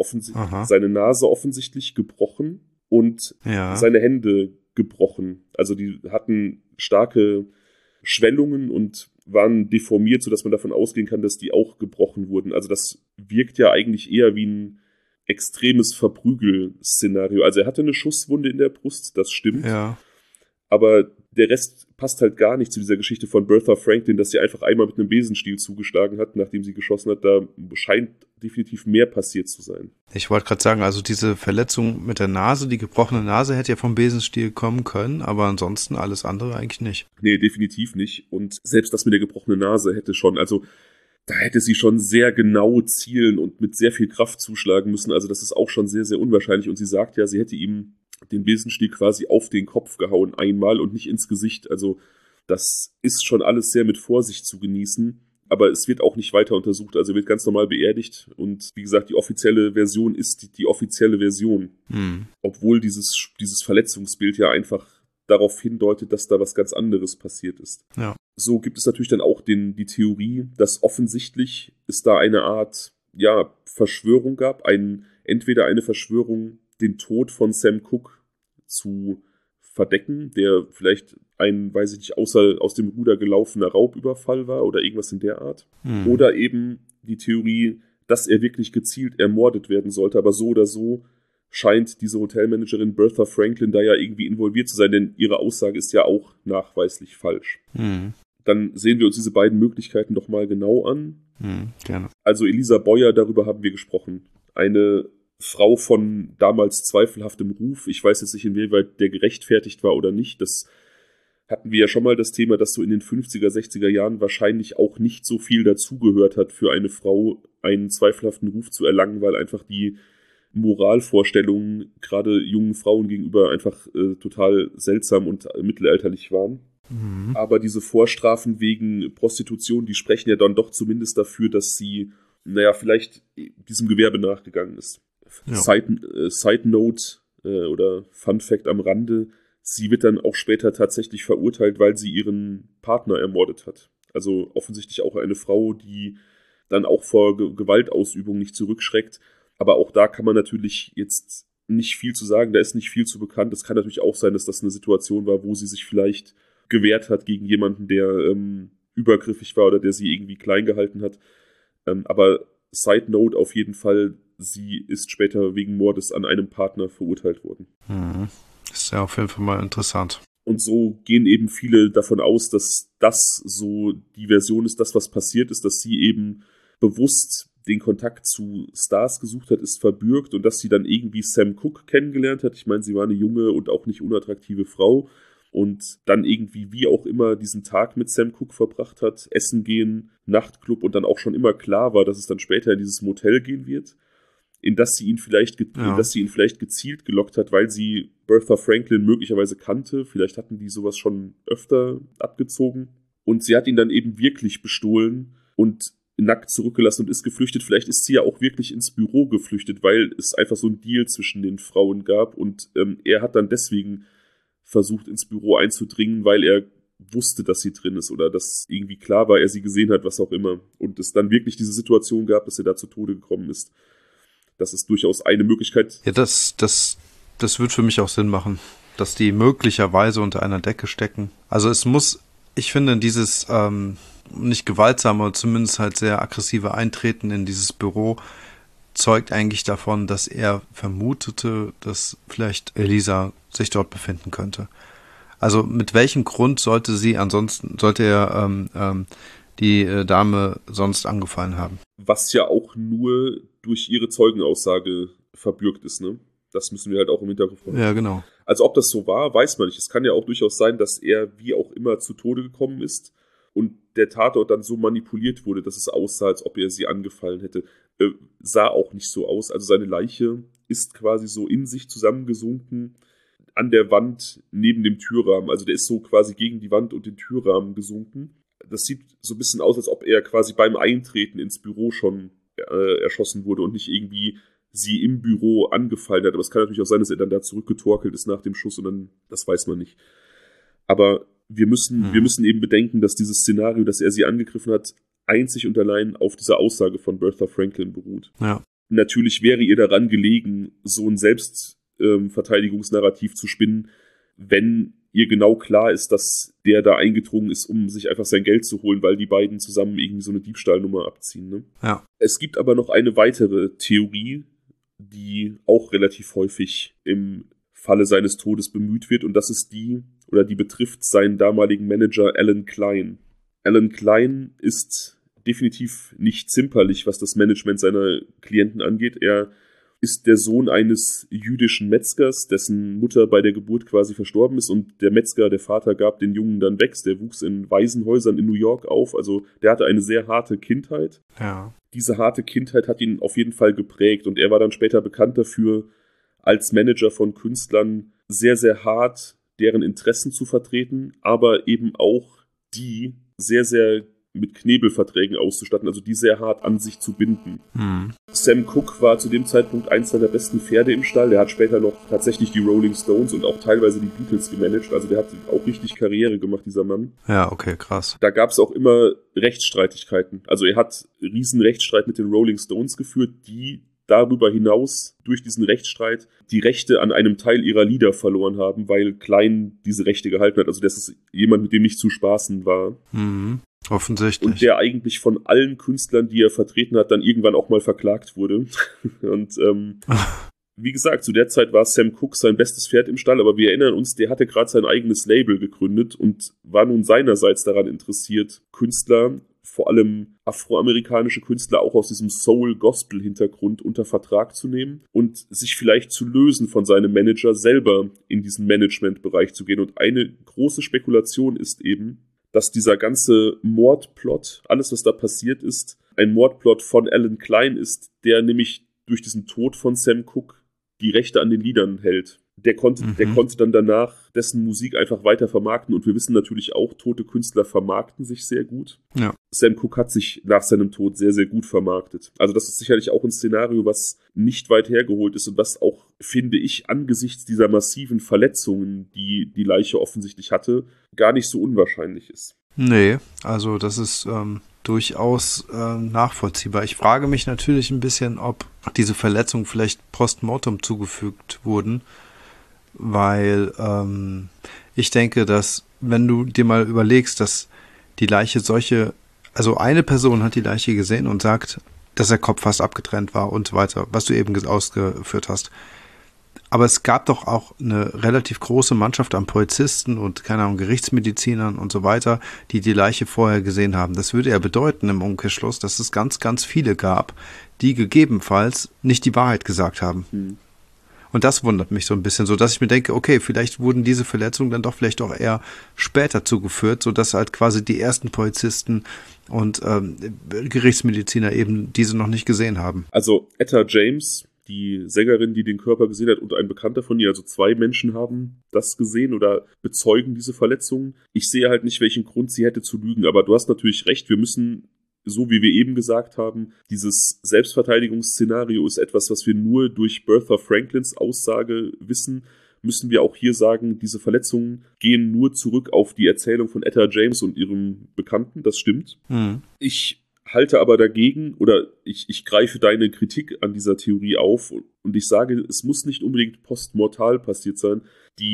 offensichtlich gebrochen und seine Hände gebrochen. Also die hatten starke Schwellungen und waren deformiert, sodass man davon ausgehen kann, dass die auch gebrochen wurden. Also das wirkt ja eigentlich eher wie ein extremes Verprügel-Szenario. Also er hatte eine Schusswunde in der Brust, das stimmt. Ja. Aber der Rest passt halt gar nicht zu dieser Geschichte von Bertha Franklin, dass sie einfach einmal mit einem Besenstiel zugeschlagen hat, nachdem sie geschossen hat. Da scheint definitiv mehr passiert zu sein. Ich wollte gerade sagen, also diese Verletzung mit der Nase, die gebrochene Nase hätte ja vom Besenstiel kommen können, aber ansonsten alles andere eigentlich nicht. Nee, definitiv nicht. Und selbst das mit der gebrochenen Nase hätte schon, also da hätte sie schon sehr genau zielen und mit sehr viel Kraft zuschlagen müssen. Also das ist auch schon sehr, sehr unwahrscheinlich. Und sie sagt ja, sie hätte ihm den Besenstiel quasi auf den Kopf gehauen einmal und nicht ins Gesicht. Also das ist schon alles sehr mit Vorsicht zu genießen. Aber es wird auch nicht weiter untersucht. Also wird ganz normal beerdigt. Und wie gesagt, die offizielle Version ist die offizielle Version. Obwohl dieses Verletzungsbild ja einfach darauf hindeutet, dass da was ganz anderes passiert ist. Ja. So gibt es natürlich dann auch die Theorie, dass offensichtlich es da eine Art Verschwörung gab. Entweder eine Verschwörung, den Tod von Sam Cooke zu verdecken, der vielleicht ein, weiß ich nicht, aus dem Ruder gelaufener Raubüberfall war oder irgendwas in der Art. Oder eben die Theorie, dass er wirklich gezielt ermordet werden sollte, aber so oder so scheint diese Hotelmanagerin Bertha Franklin da ja irgendwie involviert zu sein, denn ihre Aussage ist ja auch nachweislich falsch. Dann sehen wir uns diese beiden Möglichkeiten doch mal genau an. Gerne. Also Elisa Boyer, darüber haben wir gesprochen. Eine Frau von damals zweifelhaftem Ruf. Ich weiß jetzt nicht, inwieweit der gerechtfertigt war oder nicht. Das hatten wir ja schon mal das Thema, dass so in den 50er, 60er Jahren wahrscheinlich auch nicht so viel dazugehört hat, für eine Frau einen zweifelhaften Ruf zu erlangen, weil einfach die Moralvorstellungen gerade jungen Frauen gegenüber einfach total seltsam und mittelalterlich waren. Aber diese Vorstrafen wegen Prostitution, die sprechen ja dann doch zumindest dafür, dass sie, vielleicht diesem Gewerbe nachgegangen ist. Ja. Side Note oder Fun Fact am Rande, sie wird dann auch später tatsächlich verurteilt, weil sie ihren Partner ermordet hat. Also offensichtlich auch eine Frau, die dann auch vor Gewaltausübung nicht zurückschreckt. Aber auch da kann man natürlich jetzt nicht viel zu sagen, da ist nicht viel zu bekannt. Es kann natürlich auch sein, dass das eine Situation war, wo sie sich vielleicht gewehrt hat gegen jemanden, der übergriffig war oder der sie irgendwie klein gehalten hat. Aber Side Note auf jeden Fall, sie ist später wegen Mordes an einem Partner verurteilt worden. Das ist ja auf jeden Fall mal interessant. Und so gehen eben viele davon aus, dass das so die Version ist, das was passiert ist, dass sie eben bewusst den Kontakt zu Stars gesucht hat, ist verbürgt und dass sie dann irgendwie Sam Cooke kennengelernt hat. Ich meine, sie war eine junge und auch nicht unattraktive Frau und dann irgendwie wie auch immer diesen Tag mit Sam Cooke verbracht hat, Essen gehen, Nachtclub und dann auch schon immer klar war, dass es dann später in dieses Motel gehen wird, in das sie ihn vielleicht gezielt gelockt hat, weil sie Bertha Franklin möglicherweise kannte. Vielleicht hatten die sowas schon öfter abgezogen. Und sie hat ihn dann eben wirklich bestohlen und nackt zurückgelassen und ist geflüchtet. Vielleicht ist sie ja auch wirklich ins Büro geflüchtet, weil es einfach so ein Deal zwischen den Frauen gab. Und er hat dann deswegen versucht, ins Büro einzudringen, weil er wusste, dass sie drin ist oder dass irgendwie klar war, er sie gesehen hat, was auch immer. Und es dann wirklich diese Situation gab, dass er da zu Tode gekommen ist. Das ist durchaus eine Möglichkeit. Ja, das wird für mich auch Sinn machen. dass die möglicherweise unter einer Decke stecken. Also es muss, ich finde, dieses nicht gewaltsame, aber zumindest halt sehr aggressive Eintreten in dieses Büro zeugt eigentlich davon, dass er vermutete, dass vielleicht Elisa sich dort befinden könnte. Also mit welchem Grund sollte er die Dame sonst angefallen haben? Was ja auch nur durch ihre Zeugenaussage verbürgt ist, ne? Das müssen wir halt auch im Hinterkopf haben. Ja, genau. Also ob das so war, weiß man nicht. Es kann ja auch durchaus sein, dass er wie auch immer zu Tode gekommen ist und der Tatort dann so manipuliert wurde, dass es aussah, als ob er sie angefallen hätte. Sah auch nicht so aus. Also seine Leiche ist quasi so in sich zusammengesunken an der Wand neben dem Türrahmen. Also der ist so quasi gegen die Wand und den Türrahmen gesunken. Das sieht so ein bisschen aus, als ob er quasi beim Eintreten ins Büro schon erschossen wurde und nicht irgendwie sie im Büro angefallen hat. Aber es kann natürlich auch sein, dass er dann da zurückgetorkelt ist nach dem Schuss und dann, das weiß man nicht. Aber wir müssen eben bedenken, dass dieses Szenario, dass er sie angegriffen hat, einzig und allein auf dieser Aussage von Bertha Franklin beruht. Ja. Natürlich wäre ihr daran gelegen, so ein Selbstverteidigungsnarrativ zu spinnen, wenn ihr genau klar ist, dass der da eingedrungen ist, um sich einfach sein Geld zu holen, weil die beiden zusammen irgendwie so eine Diebstahlnummer abziehen. Ne? Ja. Es gibt aber noch eine weitere Theorie, die auch relativ häufig im Falle seines Todes bemüht wird, und das ist die betrifft seinen damaligen Manager Alan Klein. Alan Klein ist definitiv nicht zimperlich, was das Management seiner Klienten angeht. Er ist der Sohn eines jüdischen Metzgers, dessen Mutter bei der Geburt quasi verstorben ist, und der Metzger, der Vater, gab den Jungen dann weg. Der wuchs in Waisenhäusern in New York auf, also der hatte eine sehr harte Kindheit. Ja. Diese harte Kindheit hat ihn auf jeden Fall geprägt, und er war dann später bekannt dafür, als Manager von Künstlern sehr, sehr hart deren Interessen zu vertreten, aber eben auch die sehr, sehr mit Knebelverträgen auszustatten, also die sehr hart an sich zu binden. Sam Cooke war zu dem Zeitpunkt eins seiner besten Pferde im Stall. Der hat später noch tatsächlich die Rolling Stones und auch teilweise die Beatles gemanagt. Also der hat auch richtig Karriere gemacht, dieser Mann. Ja, okay, krass. Da gab es auch immer Rechtsstreitigkeiten. Also er hat riesen Rechtsstreit mit den Rolling Stones geführt, die darüber hinaus durch diesen Rechtsstreit die Rechte an einem Teil ihrer Lieder verloren haben, weil Klein diese Rechte gehalten hat. Also das ist jemand, mit dem nicht zu spaßen war. Offensichtlich. Und der eigentlich von allen Künstlern, die er vertreten hat, dann irgendwann auch mal verklagt wurde. Und wie gesagt, zu der Zeit war Sam Cooke sein bestes Pferd im Stall, aber wir erinnern uns, der hatte gerade sein eigenes Label gegründet und war nun seinerseits daran interessiert, Künstler, vor allem afroamerikanische Künstler, auch aus diesem Soul-Gospel-Hintergrund unter Vertrag zu nehmen und sich vielleicht zu lösen von seinem Manager, selber in diesen Management-Bereich zu gehen. Und eine große Spekulation ist eben, dass dieser ganze Mordplot, alles was da passiert ist, ein Mordplot von Alan Klein ist, der nämlich durch diesen Tod von Sam Cooke die Rechte an den Liedern hält. Der konnte dann danach dessen Musik einfach weiter vermarkten, und wir wissen natürlich auch, tote Künstler vermarkten sich sehr gut. Ja. Sam Cooke hat sich nach seinem Tod sehr, sehr gut vermarktet. Also das ist sicherlich auch ein Szenario, was nicht weit hergeholt ist und was auch, finde ich, angesichts dieser massiven Verletzungen, die die Leiche offensichtlich hatte, gar nicht so unwahrscheinlich ist. Nee, also das ist durchaus nachvollziehbar. Ich frage mich natürlich ein bisschen, ob diese Verletzungen vielleicht postmortem zugefügt wurden, weil ich denke, dass, wenn du dir mal überlegst, dass die Leiche also eine Person hat die Leiche gesehen und sagt, dass der Kopf fast abgetrennt war und so weiter, was du eben ausgeführt hast. Aber es gab doch auch eine relativ große Mannschaft an Polizisten und, keine Ahnung, Gerichtsmedizinern und so weiter, die die Leiche vorher gesehen haben. Das würde ja bedeuten im Umkehrschluss, dass es ganz, ganz viele gab, die gegebenenfalls nicht die Wahrheit gesagt haben. Und das wundert mich so ein bisschen, so dass ich mir denke, okay, vielleicht wurden diese Verletzungen dann doch vielleicht auch eher später zugeführt, so dass halt quasi die ersten Polizisten und Gerichtsmediziner eben diese noch nicht gesehen haben. Also Etta James, die Sängerin, die den Körper gesehen hat, und ein Bekannter von ihr, also 2 Menschen haben das gesehen oder bezeugen diese Verletzungen. Ich sehe halt nicht, welchen Grund sie hätte zu lügen, aber du hast natürlich recht, wir müssen, so wie wir eben gesagt haben, dieses Selbstverteidigungsszenario ist etwas, was wir nur durch Bertha Franklins Aussage wissen. Müssen wir auch hier sagen, diese Verletzungen gehen nur zurück auf die Erzählung von Etta James und ihrem Bekannten, das stimmt. Ich halte aber dagegen, oder ich greife deine Kritik an dieser Theorie auf und ich sage, es muss nicht unbedingt postmortal passiert sein. Die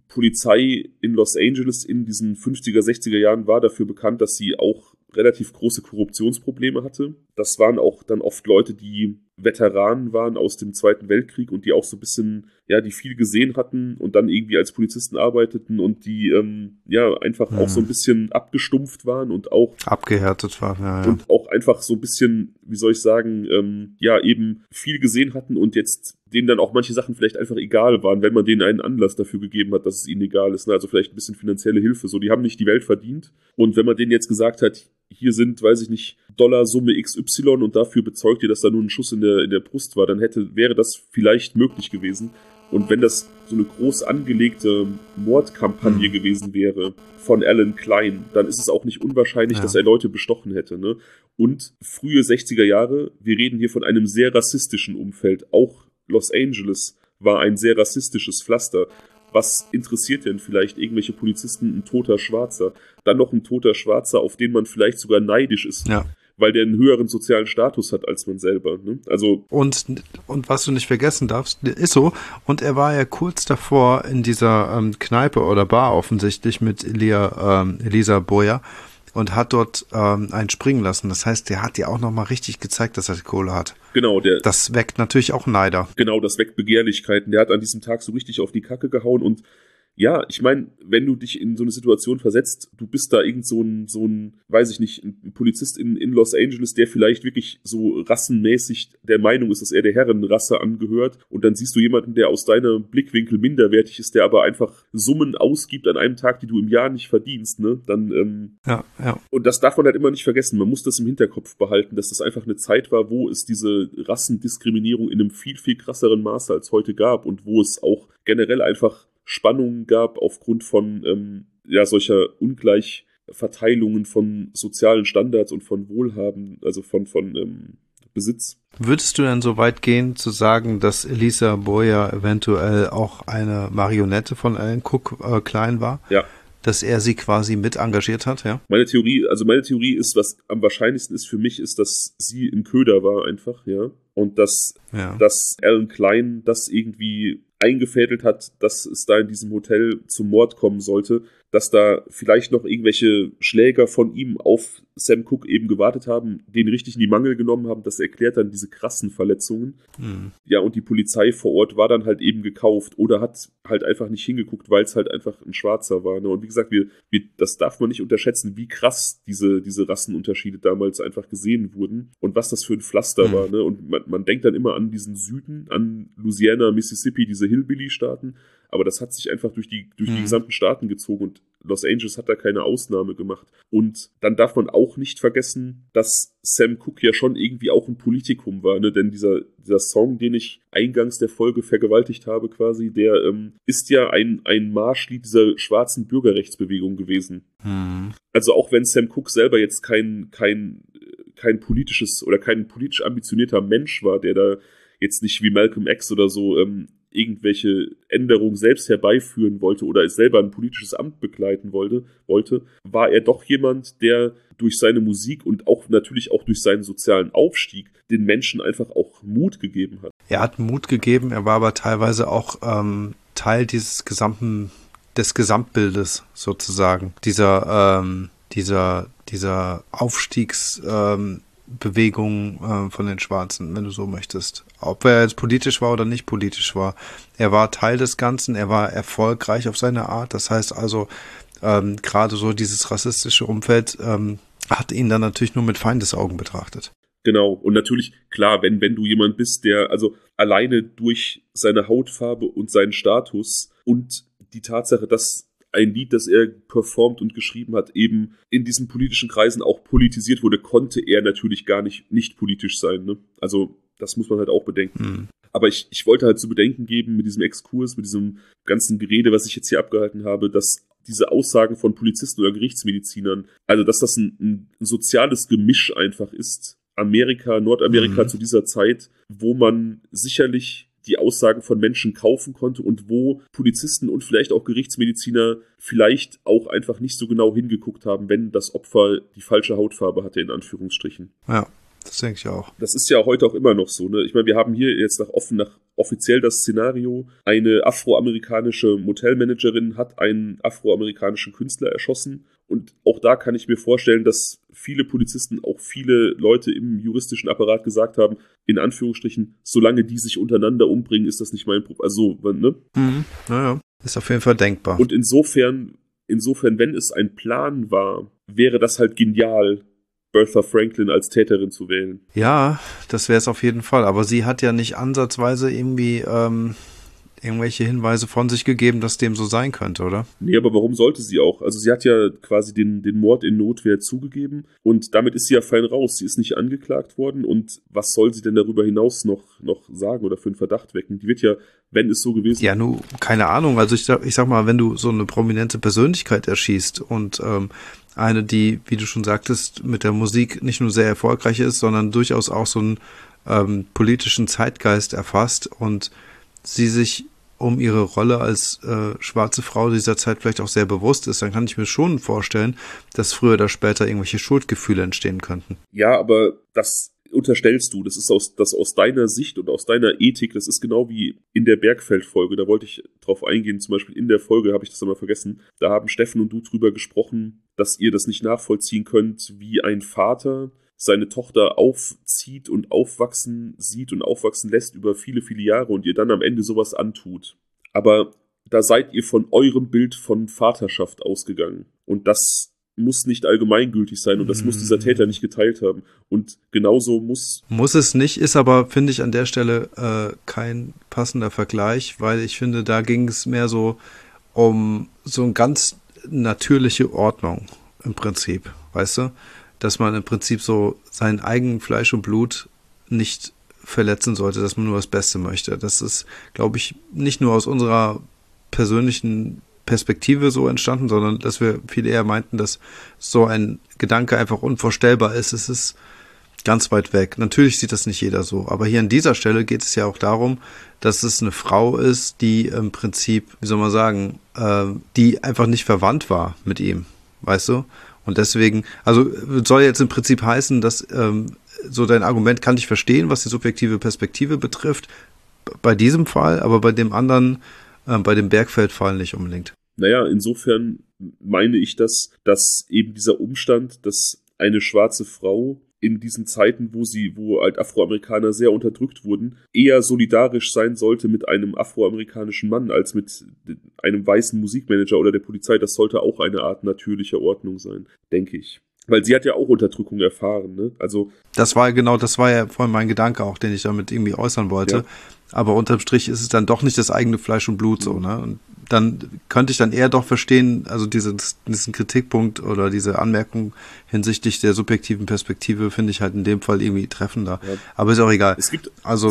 Polizei in Los Angeles in diesen 50er, 60er Jahren war dafür bekannt, dass sie auch relativ große Korruptionsprobleme hatte. Das waren auch dann oft Leute, die Veteranen waren aus dem Zweiten Weltkrieg und die auch so ein bisschen, ja, die viel gesehen hatten und dann irgendwie als Polizisten arbeiteten und die, einfach auch so ein bisschen abgestumpft waren und auch abgehärtet waren, ja. Und auch einfach so ein bisschen, wie soll ich sagen, eben viel gesehen hatten und jetzt denen dann auch manche Sachen vielleicht einfach egal waren, wenn man denen einen Anlass dafür gegeben hat, dass es ihnen egal ist. Ne? Also vielleicht ein bisschen finanzielle Hilfe. So, die haben nicht die Welt verdient. Und wenn man denen jetzt gesagt hat, hier sind, weiß ich nicht, Dollarsumme XY und dafür bezeugt ihr, dass da nur ein Schuss in der Brust war, dann wäre das vielleicht möglich gewesen. Und wenn das so eine groß angelegte Mordkampagne gewesen wäre von Alan Klein, dann ist es auch nicht unwahrscheinlich, dass er Leute bestochen hätte. Ne? Und frühe 60er Jahre, wir reden hier von einem sehr rassistischen Umfeld. Auch Los Angeles war ein sehr rassistisches Pflaster. Was interessiert denn vielleicht irgendwelche Polizisten ein toter Schwarzer? Dann noch ein toter Schwarzer, auf den man vielleicht sogar neidisch ist. Ja. Weil der einen höheren sozialen Status hat als man selber. Ne? Also und was du nicht vergessen darfst, ist so, und er war ja kurz davor in dieser Kneipe oder Bar offensichtlich mit Elisa Boyer und hat dort einen springen lassen. Das heißt, der hat ja auch nochmal richtig gezeigt, dass er die Kohle hat. Genau. Das weckt natürlich auch Neider. Genau, das weckt Begehrlichkeiten. Der hat an diesem Tag so richtig auf die Kacke gehauen und ja, ich meine, wenn du dich in so eine Situation versetzt, du bist da irgend so ein, weiß ich nicht, ein Polizist in Los Angeles, der vielleicht wirklich so rassenmäßig der Meinung ist, dass er der Herrenrasse angehört und dann siehst du jemanden, der aus deinem Blickwinkel minderwertig ist, der aber einfach Summen ausgibt an einem Tag, die du im Jahr nicht verdienst, ne? Dann, ja. Und das darf man halt immer nicht vergessen. Man muss das im Hinterkopf behalten, dass das einfach eine Zeit war, wo es diese Rassendiskriminierung in einem viel, viel krasseren Maße als heute gab und wo es auch generell einfach Spannungen gab aufgrund von solcher Ungleichverteilungen von sozialen Standards und von Wohlhaben, also von Besitz. Würdest du denn so weit gehen, zu sagen, dass Elisa Boyer eventuell auch eine Marionette von Alan Cook Klein war? Ja. Dass er sie quasi mit engagiert hat, ja? Meine Theorie ist, was am wahrscheinlichsten ist für mich, ist, dass sie ein Köder war einfach, ja. Und dass Alan Klein das irgendwie eingefädelt hat, dass es da in diesem Hotel zum Mord kommen sollte, dass da vielleicht noch irgendwelche Schläger von ihm auf Sam Cooke eben gewartet haben, den richtig in die Mangel genommen haben. Das erklärt dann diese krassen Verletzungen. Mhm. Ja, und die Polizei vor Ort war dann halt eben gekauft oder hat halt einfach nicht hingeguckt, weil es halt einfach ein Schwarzer war. Ne? Und wie gesagt, das darf man nicht unterschätzen, wie krass diese Rassenunterschiede damals einfach gesehen wurden und was das für ein Pflaster war. Ne? Und man denkt dann immer an diesen Süden, an Louisiana, Mississippi, diese Hillbilly-Staaten, aber das hat sich einfach durch die gesamten Staaten gezogen und Los Angeles hat da keine Ausnahme gemacht. Und dann darf man auch nicht vergessen, dass Sam Cooke ja schon irgendwie auch ein Politikum war, ne? Denn dieser Song, den ich eingangs der Folge vergewaltigt habe quasi, der ist ja ein Marschlied dieser schwarzen Bürgerrechtsbewegung gewesen. Mhm. Also auch wenn Sam Cooke selber jetzt kein politisches oder kein politisch ambitionierter Mensch war, der da jetzt nicht wie Malcolm X oder so irgendwelche Änderungen selbst herbeiführen wollte oder es selber ein politisches Amt begleiten wollte, war er doch jemand, der durch seine Musik und auch natürlich auch durch seinen sozialen Aufstieg den Menschen einfach auch Mut gegeben hat. Er hat Mut gegeben, er war aber teilweise auch Teil des Gesamtbildes sozusagen, dieser Aufstiegsbewegung von den Schwarzen, wenn du so möchtest. Ob er jetzt politisch war oder nicht politisch war. Er war Teil des Ganzen, er war erfolgreich auf seine Art. Das heißt also, gerade so dieses rassistische Umfeld hat ihn dann natürlich nur mit Feindesaugen betrachtet. Genau, und natürlich, klar, wenn du jemand bist, der also alleine durch seine Hautfarbe und seinen Status und die Tatsache, dass ein Lied, das er performt und geschrieben hat, eben in diesen politischen Kreisen auch politisiert wurde, konnte er natürlich gar nicht politisch sein. Ne? Also das muss man halt auch bedenken. Mhm. Aber ich wollte halt zu bedenken geben mit diesem Exkurs, mit diesem ganzen Gerede, was ich jetzt hier abgehalten habe, dass diese Aussagen von Polizisten oder Gerichtsmedizinern, also dass das ein soziales Gemisch einfach ist, Nordamerika zu dieser Zeit, wo man sicherlich die Aussagen von Menschen kaufen konnte und wo Polizisten und vielleicht auch Gerichtsmediziner vielleicht auch einfach nicht so genau hingeguckt haben, wenn das Opfer die falsche Hautfarbe hatte, in Anführungsstrichen. Ja, das denke ich auch. Das ist ja heute auch immer noch so, ne? Ich meine, wir haben hier jetzt nach offiziell das Szenario, eine afroamerikanische Motelmanagerin hat einen afroamerikanischen Künstler erschossen. Und auch da kann ich mir vorstellen, dass viele Polizisten, auch viele Leute im juristischen Apparat gesagt haben, in Anführungsstrichen, solange die sich untereinander umbringen, ist das nicht mein Problem. Also, ne? Naja, ist auf jeden Fall denkbar. Und insofern, wenn es ein Plan war, wäre das halt genial, Bertha Franklin als Täterin zu wählen. Ja, das wäre es auf jeden Fall. Aber sie hat ja nicht ansatzweise irgendwie irgendwelche Hinweise von sich gegeben, dass dem so sein könnte, oder? Nee, aber warum sollte sie auch? Also sie hat ja quasi den Mord in Notwehr zugegeben und damit ist sie ja fein raus. Sie ist nicht angeklagt worden und was soll sie denn darüber hinaus noch sagen oder für einen Verdacht wecken? Die wird ja, wenn es so gewesen ja, nun, keine Ahnung. Also ich sag mal, wenn du so eine prominente Persönlichkeit erschießt und eine, die, wie du schon sagtest, mit der Musik nicht nur sehr erfolgreich ist, sondern durchaus auch so einen politischen Zeitgeist erfasst und sie sich um ihre Rolle als schwarze Frau dieser Zeit vielleicht auch sehr bewusst ist, dann kann ich mir schon vorstellen, dass früher oder später irgendwelche Schuldgefühle entstehen könnten. Ja, aber das unterstellst du, das ist aus deiner Sicht und aus deiner Ethik, das ist genau wie in der Bergfeld-Folge, da wollte ich drauf eingehen, zum Beispiel in der Folge, habe ich das einmal vergessen, da haben Steffen und du drüber gesprochen, dass ihr das nicht nachvollziehen könnt, wie ein Vater seine Tochter aufzieht und aufwachsen sieht und aufwachsen lässt über viele, viele Jahre und ihr dann am Ende sowas antut. Aber da seid ihr von eurem Bild von Vaterschaft ausgegangen. Und das muss nicht allgemeingültig sein und das muss dieser Täter nicht geteilt haben. Und genauso muss es nicht, ist aber, finde ich, an der Stelle kein passender Vergleich, weil ich finde, da ging es mehr so um so eine ganz natürliche Ordnung im Prinzip, weißt du? Dass man im Prinzip so sein eigenes Fleisch und Blut nicht verletzen sollte, dass man nur das Beste möchte. Das ist, glaube ich, nicht nur aus unserer persönlichen Perspektive so entstanden, sondern dass wir viel eher meinten, dass so ein Gedanke einfach unvorstellbar ist. Es ist ganz weit weg. Natürlich sieht das nicht jeder so, aber hier an dieser Stelle geht es ja auch darum, dass es eine Frau ist, die im Prinzip, wie soll man sagen, die einfach nicht verwandt war mit ihm, weißt du? Und deswegen, also soll jetzt im Prinzip heißen, dass so dein Argument kann ich verstehen, was die subjektive Perspektive betrifft, bei diesem Fall, aber bei dem anderen, bei dem Bergfeld-Fall nicht unbedingt. Naja, insofern meine ich, dass eben dieser Umstand, dass eine schwarze Frau in diesen Zeiten, wo halt Afroamerikaner sehr unterdrückt wurden, eher solidarisch sein sollte mit einem afroamerikanischen Mann als mit einem weißen Musikmanager oder der Polizei. Das sollte auch eine Art natürlicher Ordnung sein, denke ich. Weil sie hat ja auch Unterdrückung erfahren, ne? Also das war ja vorhin mein Gedanke auch, den ich damit irgendwie äußern wollte. Ja. Aber unterm Strich ist es dann doch nicht das eigene Fleisch und Blut so, ne? Und dann könnte ich dann eher doch verstehen, also diesen Kritikpunkt oder diese Anmerkung hinsichtlich der subjektiven Perspektive finde ich halt in dem Fall irgendwie treffender. Ja. Aber ist auch egal. Es gibt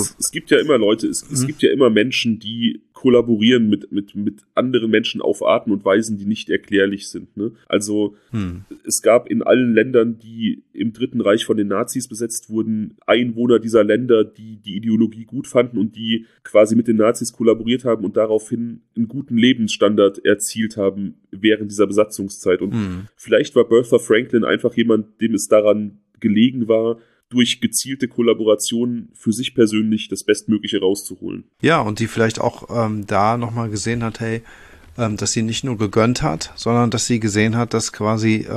ja immer Leute, es gibt ja immer Menschen, die kollaborieren mit anderen Menschen auf Arten und Weisen, die nicht erklärlich sind, ne? Also es gab in allen Ländern, die im Dritten Reich von den Nazis besetzt wurden, Einwohner dieser Länder, die die Ideologie gut fanden und die quasi mit den Nazis kollaboriert haben und daraufhin einen guten Lebensstandard erzielt haben während dieser Besatzungszeit. Und vielleicht war Bertha Franklin einfach jemand, dem es daran gelegen war, durch gezielte Kollaborationen für sich persönlich das Bestmögliche rauszuholen. Ja, und die vielleicht auch da nochmal gesehen hat, hey, dass sie nicht nur gegönnt hat, sondern dass sie gesehen hat, dass quasi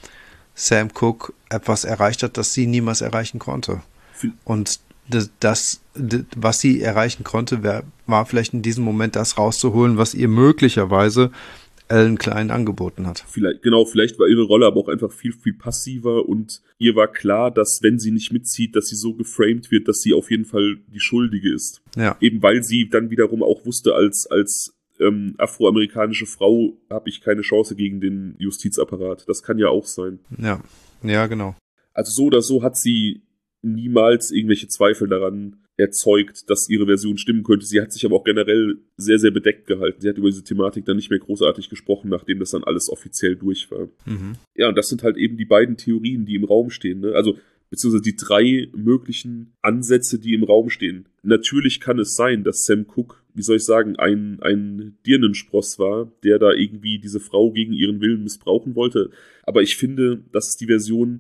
Sam Cooke etwas erreicht hat, das sie niemals erreichen konnte. Und das, was sie erreichen konnte, war vielleicht in diesem Moment das rauszuholen, was ihr möglicherweise Ellen Klein angeboten hat. Vielleicht war ihre Rolle aber auch einfach viel, viel passiver und ihr war klar, dass wenn sie nicht mitzieht, dass sie so geframed wird, dass sie auf jeden Fall die Schuldige ist. Ja. Eben weil sie dann wiederum auch wusste, als afroamerikanische Frau habe ich keine Chance gegen den Justizapparat. Das kann ja auch sein. Ja, genau. Also so oder so hat sie niemals irgendwelche Zweifel daran erzeugt, dass ihre Version stimmen könnte. Sie hat sich aber auch generell sehr, sehr bedeckt gehalten. Sie hat über diese Thematik dann nicht mehr großartig gesprochen, nachdem das dann alles offiziell durch war. Ja, und das sind halt eben die beiden Theorien, die im Raum stehen, ne? Also beziehungsweise die 3 möglichen Ansätze, die im Raum stehen. Natürlich kann es sein, dass Sam Cooke, wie soll ich sagen, ein Dirnenspross war, der da irgendwie diese Frau gegen ihren Willen missbrauchen wollte. Aber ich finde, das ist die Version,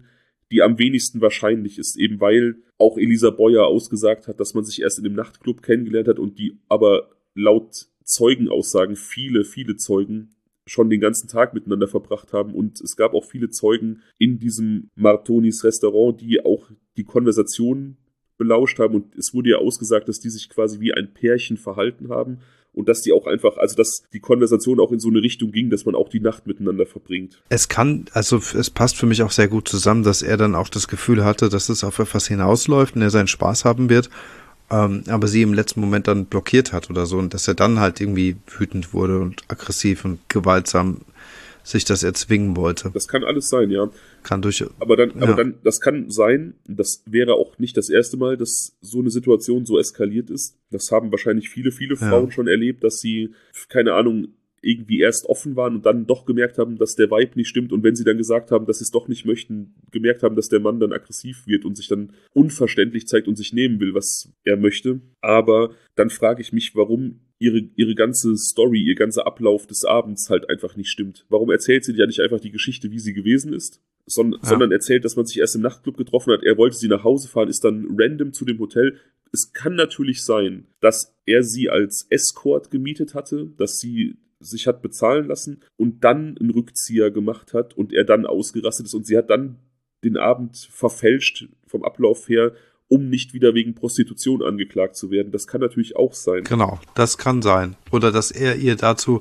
die am wenigsten wahrscheinlich ist, eben weil auch Elisa Boyer ausgesagt hat, dass man sich erst in dem Nachtclub kennengelernt hat und die aber laut Zeugenaussagen viele Zeugen schon den ganzen Tag miteinander verbracht haben und es gab auch viele Zeugen in diesem Martonis Restaurant, die auch die Konversation belauscht haben und es wurde ja ausgesagt, dass die sich quasi wie ein Pärchen verhalten haben und dass die auch einfach, also dass die Konversation auch in so eine Richtung ging, dass man auch die Nacht miteinander verbringt. Es passt für mich auch sehr gut zusammen, dass er dann auch das Gefühl hatte, dass es auf etwas hinausläuft und er seinen Spaß haben wird, aber sie im letzten Moment dann blockiert hat oder so und dass er dann halt irgendwie wütend wurde und aggressiv und gewaltsam sich das erzwingen wollte. Das kann alles sein, ja. Aber dann, das kann sein, das wäre auch nicht das erste Mal, dass so eine Situation so eskaliert ist. Das haben wahrscheinlich viele Frauen schon erlebt, dass sie, keine Ahnung, irgendwie erst offen waren und dann doch gemerkt haben, dass der Vibe nicht stimmt und wenn sie dann gesagt haben, dass sie es doch nicht möchten, gemerkt haben, dass der Mann dann aggressiv wird und sich dann unverständlich zeigt und sich nehmen will, was er möchte. Aber dann frage ich mich, warum ihre ganze Story, ihr ganzer Ablauf des Abends halt einfach nicht stimmt. Warum erzählt sie ja nicht einfach die Geschichte, wie sie gewesen ist, sondern erzählt, dass man sich erst im Nachtclub getroffen hat, er wollte sie nach Hause fahren, ist dann random zu dem Hotel. Es kann natürlich sein, dass er sie als Escort gemietet hatte, dass sie sich hat bezahlen lassen und dann einen Rückzieher gemacht hat und er dann ausgerastet ist und sie hat dann den Abend verfälscht vom Ablauf her, um nicht wieder wegen Prostitution angeklagt zu werden. Das kann natürlich auch sein. Genau, das kann sein. Oder dass er ihr dazu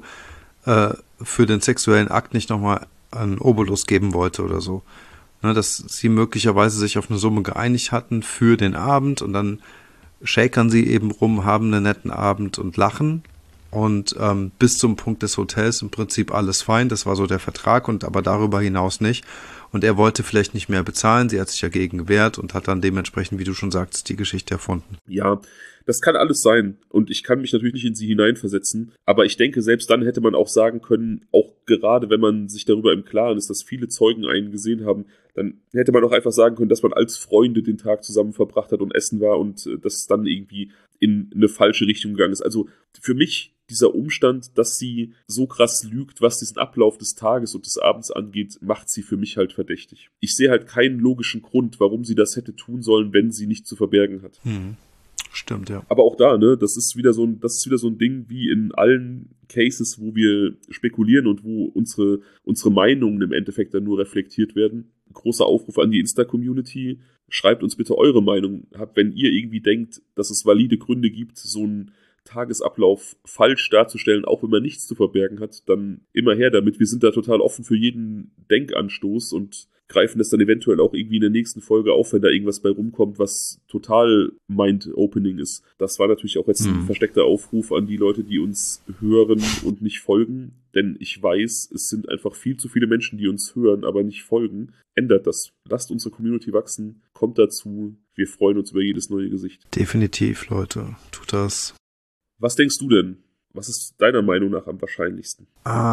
für den sexuellen Akt nicht nochmal einen Obolus geben wollte oder so. Ne, dass sie möglicherweise sich auf eine Summe geeinigt hatten für den Abend und dann shakern sie eben rum, haben einen netten Abend und lachen. Und bis zum Punkt des Hotels im Prinzip alles fein, das war so der Vertrag und aber darüber hinaus nicht. Und er wollte vielleicht nicht mehr bezahlen, sie hat sich dagegen gewehrt und hat dann dementsprechend, wie du schon sagst, die Geschichte erfunden. Ja, das kann alles sein und ich kann mich natürlich nicht in sie hineinversetzen, aber ich denke, selbst dann hätte man auch sagen können, auch gerade wenn man sich darüber im Klaren ist, dass viele Zeugen einen gesehen haben, dann hätte man auch einfach sagen können, dass man als Freunde den Tag zusammen verbracht hat und essen war und das dann irgendwie in eine falsche Richtung gegangen ist. Also für mich dieser Umstand, dass sie so krass lügt, was diesen Ablauf des Tages und des Abends angeht, macht sie für mich halt verdächtig. Ich sehe halt keinen logischen Grund, warum sie das hätte tun sollen, wenn sie nichts zu verbergen hat. Stimmt, ja. Aber auch da, ne, das ist wieder so ein Ding wie in allen Cases, wo wir spekulieren und wo unsere Meinungen im Endeffekt dann nur reflektiert werden. Ein großer Aufruf an die Insta-Community. Schreibt uns bitte eure Meinung. Wenn ihr irgendwie denkt, dass es valide Gründe gibt, so einen Tagesablauf falsch darzustellen, auch wenn man nichts zu verbergen hat, dann immer her damit. Wir sind da total offen für jeden Denkanstoß und greifen das dann eventuell auch irgendwie in der nächsten Folge auf, wenn da irgendwas bei rumkommt, was total mind-opening ist. Das war natürlich auch jetzt ein versteckter Aufruf an die Leute, die uns hören und nicht folgen, denn ich weiß, es sind einfach viel zu viele Menschen, die uns hören, aber nicht folgen. Ändert das. Lasst unsere Community wachsen, kommt dazu. Wir freuen uns über jedes neue Gesicht. Definitiv, Leute. Tut das. Was denkst du denn? Was ist deiner Meinung nach am wahrscheinlichsten?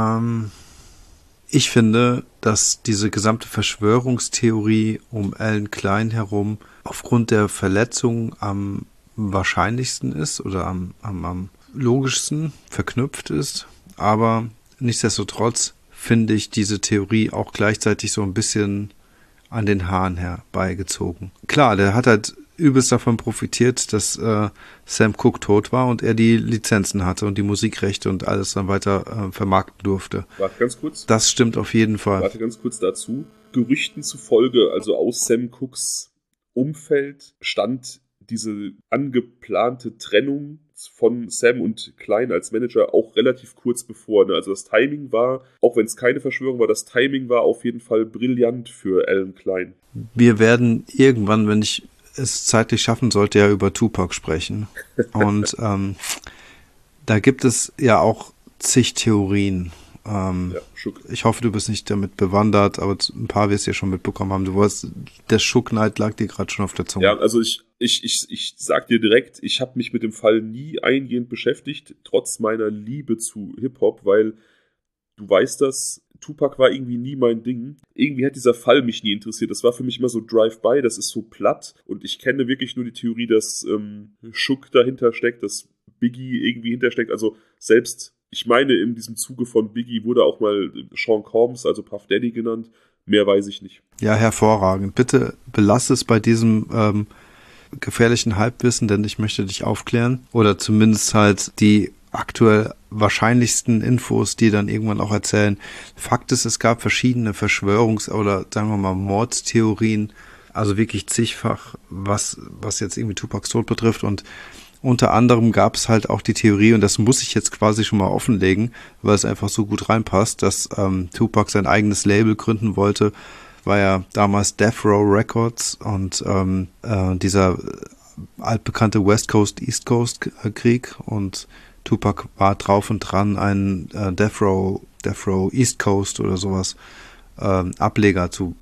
Ich finde, dass diese gesamte Verschwörungstheorie um Alan Klein herum aufgrund der Verletzung am wahrscheinlichsten ist oder am logischsten verknüpft ist. Aber nichtsdestotrotz finde ich diese Theorie auch gleichzeitig so ein bisschen an den Haaren herbeigezogen. Klar, der hat halt übelst davon profitiert, dass Sam Cooke tot war und er die Lizenzen hatte und die Musikrechte und alles dann weiter vermarkten durfte. Warte ganz kurz. Das stimmt auf jeden Fall. Warte ganz kurz dazu. Gerüchten zufolge, also aus Sam Cookes Umfeld, stand diese angeplante Trennung von Sam und Klein als Manager auch relativ kurz bevor. Ne? Also das Timing war, auch wenn es keine Verschwörung war, das Timing war auf jeden Fall brillant für Alan Klein. Wir werden irgendwann, wenn ich es zeitlich schaffen sollte, ja über Tupac sprechen. Und da gibt es ja auch zig Theorien. Ich hoffe, du bist nicht damit bewandert, aber ein paar wirst du ja schon mitbekommen haben. Der Shook-Knight lag dir gerade schon auf der Zunge. Ja, also ich sag dir direkt, ich habe mich mit dem Fall nie eingehend beschäftigt, trotz meiner Liebe zu Hip-Hop, weil du weißt das, Tupac war irgendwie nie mein Ding. Irgendwie hat dieser Fall mich nie interessiert. Das war für mich immer so Drive-by, das ist so platt. Und ich kenne wirklich nur die Theorie, dass Shook dahinter steckt, dass Biggie irgendwie hintersteckt. Also selbst, ich meine, in diesem Zuge von Biggie wurde auch mal Sean Combs, also Puff Daddy genannt. Mehr weiß ich nicht. Ja, hervorragend. Bitte belasse es bei diesem gefährlichen Halbwissen, denn ich möchte dich aufklären. Oder zumindest halt die aktuell wahrscheinlichsten Infos, die dann irgendwann auch erzählen. Fakt ist, es gab verschiedene oder sagen wir mal Mordstheorien, also wirklich zigfach, was jetzt irgendwie Tupacs Tod betrifft, und unter anderem gab es halt auch die Theorie, und das muss ich jetzt quasi schon mal offenlegen, weil es einfach so gut reinpasst, dass Tupac sein eigenes Label gründen wollte. War ja damals Death Row Records, und dieser altbekannte West Coast East Coast Krieg, und Tupac war drauf und dran, einen Death Row East Coast oder sowas Ableger zu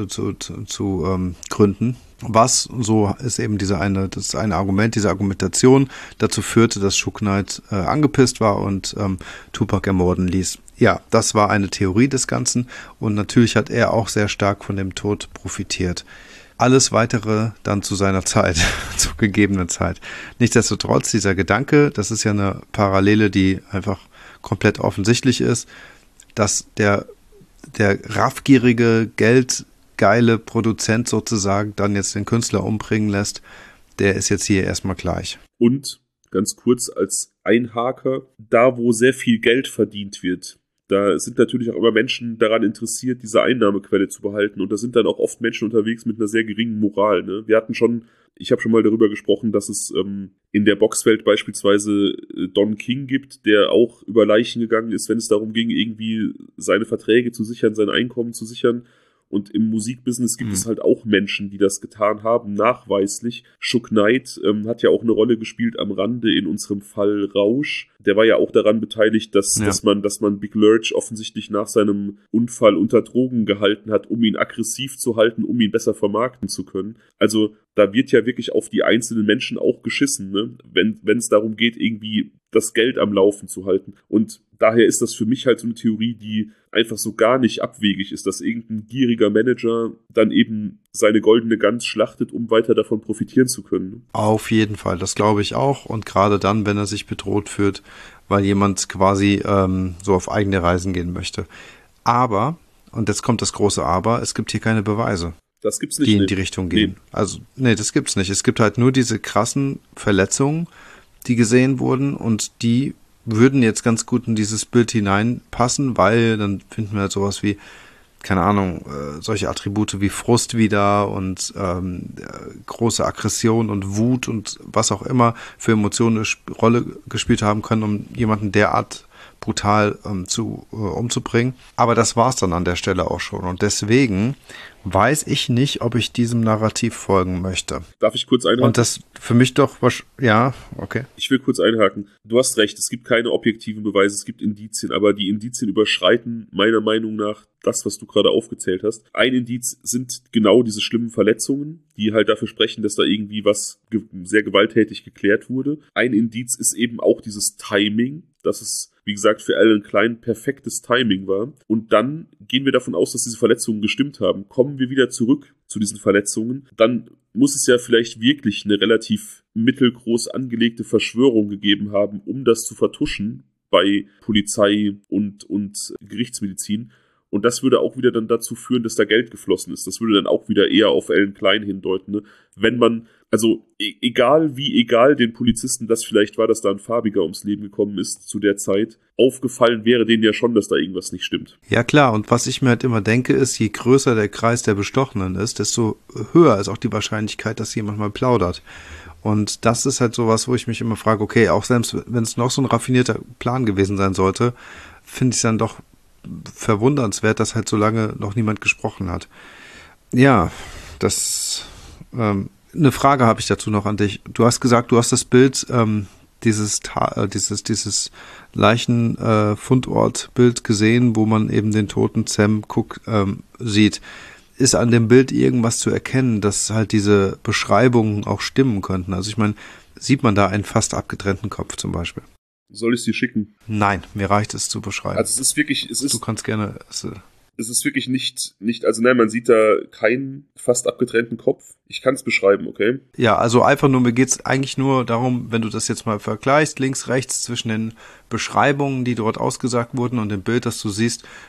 gründen. Was, so ist eben das eine Argument, diese Argumentation dazu führte, dass Suge Knight angepisst war und Tupac ermorden ließ. Ja, das war eine Theorie des Ganzen, und natürlich hat er auch sehr stark von dem Tod profitiert. Alles Weitere dann zu seiner Zeit, zur gegebenen Zeit. Nichtsdestotrotz, dieser Gedanke, das ist ja eine Parallele, die einfach komplett offensichtlich ist, dass der raffgierige, geldgeile Produzent sozusagen dann jetzt den Künstler umbringen lässt, der ist jetzt hier erstmal gleich. Und ganz kurz als Einhaker, da wo sehr viel Geld verdient wird, da sind natürlich auch immer Menschen daran interessiert, diese Einnahmequelle zu behalten. Und da sind dann auch oft Menschen unterwegs mit einer sehr geringen Moral. Ne? Ich habe schon mal darüber gesprochen, dass es in der Boxwelt beispielsweise Don King gibt, der auch über Leichen gegangen ist, wenn es darum ging, irgendwie seine Verträge zu sichern, sein Einkommen zu sichern. Und im Musikbusiness gibt es halt auch Menschen, die das getan haben, nachweislich. Suge Knight hat ja auch eine Rolle gespielt am Rande in unserem Fall Rausch. Der war ja auch daran beteiligt, dass man Big Lurch offensichtlich nach seinem Unfall unter Drogen gehalten hat, um ihn aggressiv zu halten, um ihn besser vermarkten zu können. Also da wird ja wirklich auf die einzelnen Menschen auch geschissen, ne? Wenn es darum geht, irgendwie das Geld am Laufen zu halten. Und daher ist das für mich halt so eine Theorie, die einfach so gar nicht abwegig ist, dass irgendein gieriger Manager dann eben seine goldene Gans schlachtet, um weiter davon profitieren zu können. Auf jeden Fall, das glaube ich auch. Und gerade dann, wenn er sich bedroht fühlt, weil jemand quasi so auf eigene Reisen gehen möchte. Aber, und jetzt kommt das große Aber, es gibt hier keine Beweise. Das gibt's nicht. Die in die Richtung gehen. Nee. Also, nee, das gibt's nicht. Es gibt halt nur diese krassen Verletzungen, die gesehen wurden, und die würden jetzt ganz gut in dieses Bild hineinpassen, weil dann finden wir halt sowas wie, keine Ahnung, solche Attribute wie Frust wieder und große Aggression und Wut und was auch immer für Emotionen eine Rolle gespielt haben können, um jemanden derart brutal umzubringen. Aber das war's dann an der Stelle auch schon. Und deswegen weiß ich nicht, ob ich diesem Narrativ folgen möchte. Darf ich kurz einhaken? Und das für mich doch, ja, okay. Ich will kurz einhaken. Du hast recht, es gibt keine objektiven Beweise, es gibt Indizien, aber die Indizien überschreiten meiner Meinung nach das, was du gerade aufgezählt hast. Ein Indiz sind genau diese schlimmen Verletzungen, die halt dafür sprechen, dass da irgendwie was sehr gewalttätig geklärt wurde. Ein Indiz ist eben auch dieses Timing, dass es, wie gesagt, für Alan Klein perfektes Timing war. Und dann gehen wir davon aus, dass diese Verletzungen gestimmt haben. Kommen wir wieder zurück zu diesen Verletzungen, dann muss es ja vielleicht wirklich eine relativ mittelgroß angelegte Verschwörung gegeben haben, um das zu vertuschen bei Polizei und Gerichtsmedizin. Und das würde auch wieder dann dazu führen, dass da Geld geflossen ist. Das würde dann auch wieder eher auf Alan Klein hindeuten. Ne? Wenn man, also egal den Polizisten das vielleicht war, dass da ein Farbiger ums Leben gekommen ist zu der Zeit, aufgefallen wäre denen ja schon, dass da irgendwas nicht stimmt. Ja klar, und was ich mir halt immer denke ist, je größer der Kreis der Bestochenen ist, desto höher ist auch die Wahrscheinlichkeit, dass jemand mal plaudert. Und das ist halt sowas, wo ich mich immer frage, okay, auch selbst wenn es noch so ein raffinierter Plan gewesen sein sollte, finde ich es dann doch verwundernswert, dass halt so lange noch niemand gesprochen hat. Ja, eine Frage habe ich dazu noch an dich. Du hast gesagt, du hast das Bild, dieses Leichenfundortbild gesehen, wo man eben den toten Sam Cooke sieht. Ist an dem Bild irgendwas zu erkennen, dass halt diese Beschreibungen auch stimmen könnten? Also ich meine, sieht man da einen fast abgetrennten Kopf zum Beispiel? Soll ich es dir schicken? Nein, mir reicht es zu beschreiben. Also es ist wirklich, du kannst gerne. Es ist wirklich nicht, also nein, man sieht da keinen fast abgetrennten Kopf. Ich kann es beschreiben, okay? Ja, also einfach nur, mir geht's eigentlich nur darum, wenn du das jetzt mal vergleichst, links, rechts zwischen den Beschreibungen, die dort ausgesagt wurden und dem Bild, das du siehst,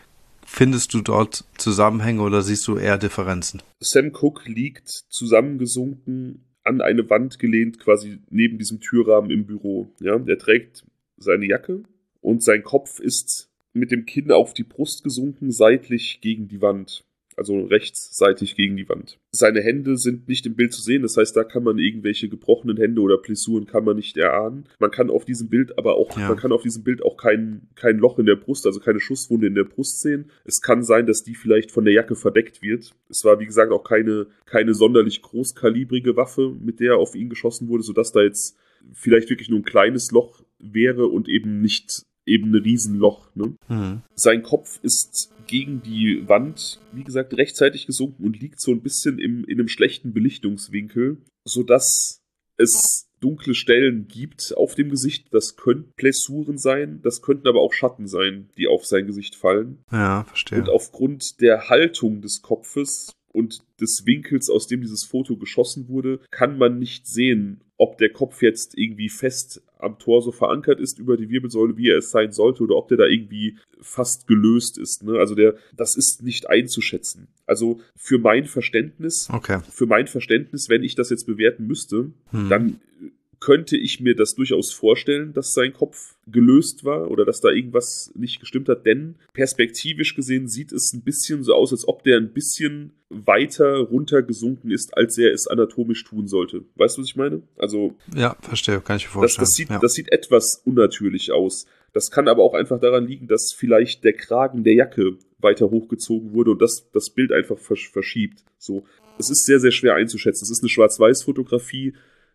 Findest du dort Zusammenhänge oder siehst du eher Differenzen? Sam Cooke liegt zusammengesunken an eine Wand gelehnt, quasi neben diesem Türrahmen im Büro. Ja, er trägt seine Jacke und sein Kopf ist mit dem Kinn auf die Brust gesunken, seitlich gegen die Wand. Also rechtsseitig gegen die Wand. Seine Hände sind nicht im Bild zu sehen, das heißt, da kann man irgendwelche gebrochenen Hände oder Blessuren kann man nicht erahnen. Man kann auf diesem Bild aber auch, kein Loch in der Brust, also keine Schusswunde in der Brust sehen. Es kann sein, dass die vielleicht von der Jacke verdeckt wird. Es war, wie gesagt, auch keine sonderlich großkalibrige Waffe, mit der auf ihn geschossen wurde, sodass da jetzt vielleicht wirklich nur ein kleines Loch wäre und eben nicht ein Riesenloch. Ne? Mhm. Sein Kopf ist gegen die Wand, wie gesagt, rechtzeitig gesunken und liegt so ein bisschen in einem schlechten Belichtungswinkel, sodass es dunkle Stellen gibt auf dem Gesicht. Das könnten Blessuren sein, das könnten aber auch Schatten sein, die auf sein Gesicht fallen. Ja, verstehe. Und aufgrund der Haltung des Kopfes und des Winkels, aus dem dieses Foto geschossen wurde, kann man nicht sehen, ob der Kopf jetzt irgendwie fest am Torso verankert ist über die Wirbelsäule, wie er es sein sollte, oder ob der da irgendwie fast gelöst ist. Ne? Also das ist nicht einzuschätzen. Also für mein Verständnis, wenn ich das jetzt bewerten müsste, dann könnte ich mir das durchaus vorstellen, dass sein Kopf gelöst war oder dass da irgendwas nicht gestimmt hat, denn perspektivisch gesehen sieht es ein bisschen so aus, als ob der ein bisschen weiter runtergesunken ist, als er es anatomisch tun sollte. Weißt du, was ich meine? Also ja, verstehe, kann ich mir vorstellen. Das sieht etwas unnatürlich aus. Das kann aber auch einfach daran liegen, dass vielleicht der Kragen der Jacke weiter hochgezogen wurde und das Bild einfach verschiebt. So, es ist sehr, sehr schwer einzuschätzen. Es ist eine Schwarz-Weiß-Fotografie.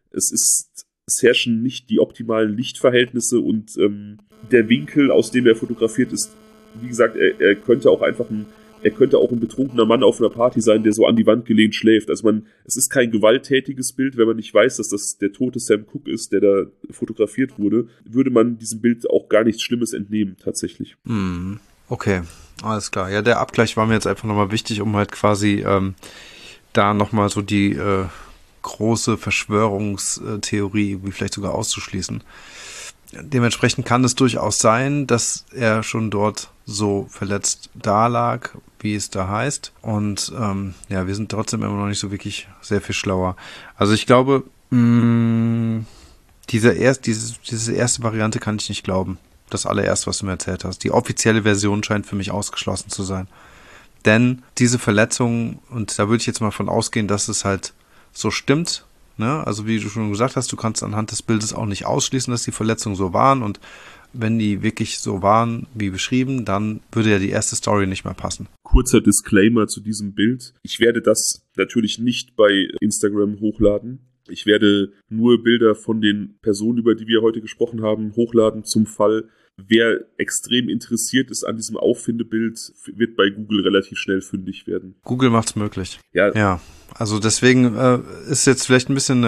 Es herrschen nicht die optimalen Lichtverhältnisse und der Winkel, aus dem er fotografiert ist, wie gesagt, er könnte auch ein betrunkener Mann auf einer Party sein, der so an die Wand gelehnt schläft. Also es ist kein gewalttätiges Bild, wenn man nicht weiß, dass das der tote Sam Cooke ist, der da fotografiert wurde, würde man diesem Bild auch gar nichts Schlimmes entnehmen, tatsächlich. Okay, alles klar. Ja, der Abgleich war mir jetzt einfach nochmal wichtig, um halt quasi da nochmal so die große Verschwörungstheorie wie vielleicht sogar auszuschließen. Dementsprechend kann es durchaus sein, dass er schon dort so verletzt dalag, wie es da heißt. Und wir sind trotzdem immer noch nicht so wirklich sehr viel schlauer. Also ich glaube, diese erste Variante kann ich nicht glauben. Das allererste, was du mir erzählt hast. Die offizielle Version scheint für mich ausgeschlossen zu sein. Denn diese Verletzungen, und da würde ich jetzt mal von ausgehen, dass es halt so stimmt, ne? Also wie du schon gesagt hast, du kannst anhand des Bildes auch nicht ausschließen, dass die Verletzungen so waren, und wenn die wirklich so waren, wie beschrieben, dann würde ja die erste Story nicht mehr passen. Kurzer Disclaimer zu diesem Bild. Ich werde das natürlich nicht bei Instagram hochladen. Ich werde nur Bilder von den Personen, über die wir heute gesprochen haben, hochladen zum Fall. Wer extrem interessiert ist an diesem Auffindebild, wird bei Google relativ schnell fündig werden. Google macht's möglich. Ja. Also deswegen ist jetzt vielleicht ein bisschen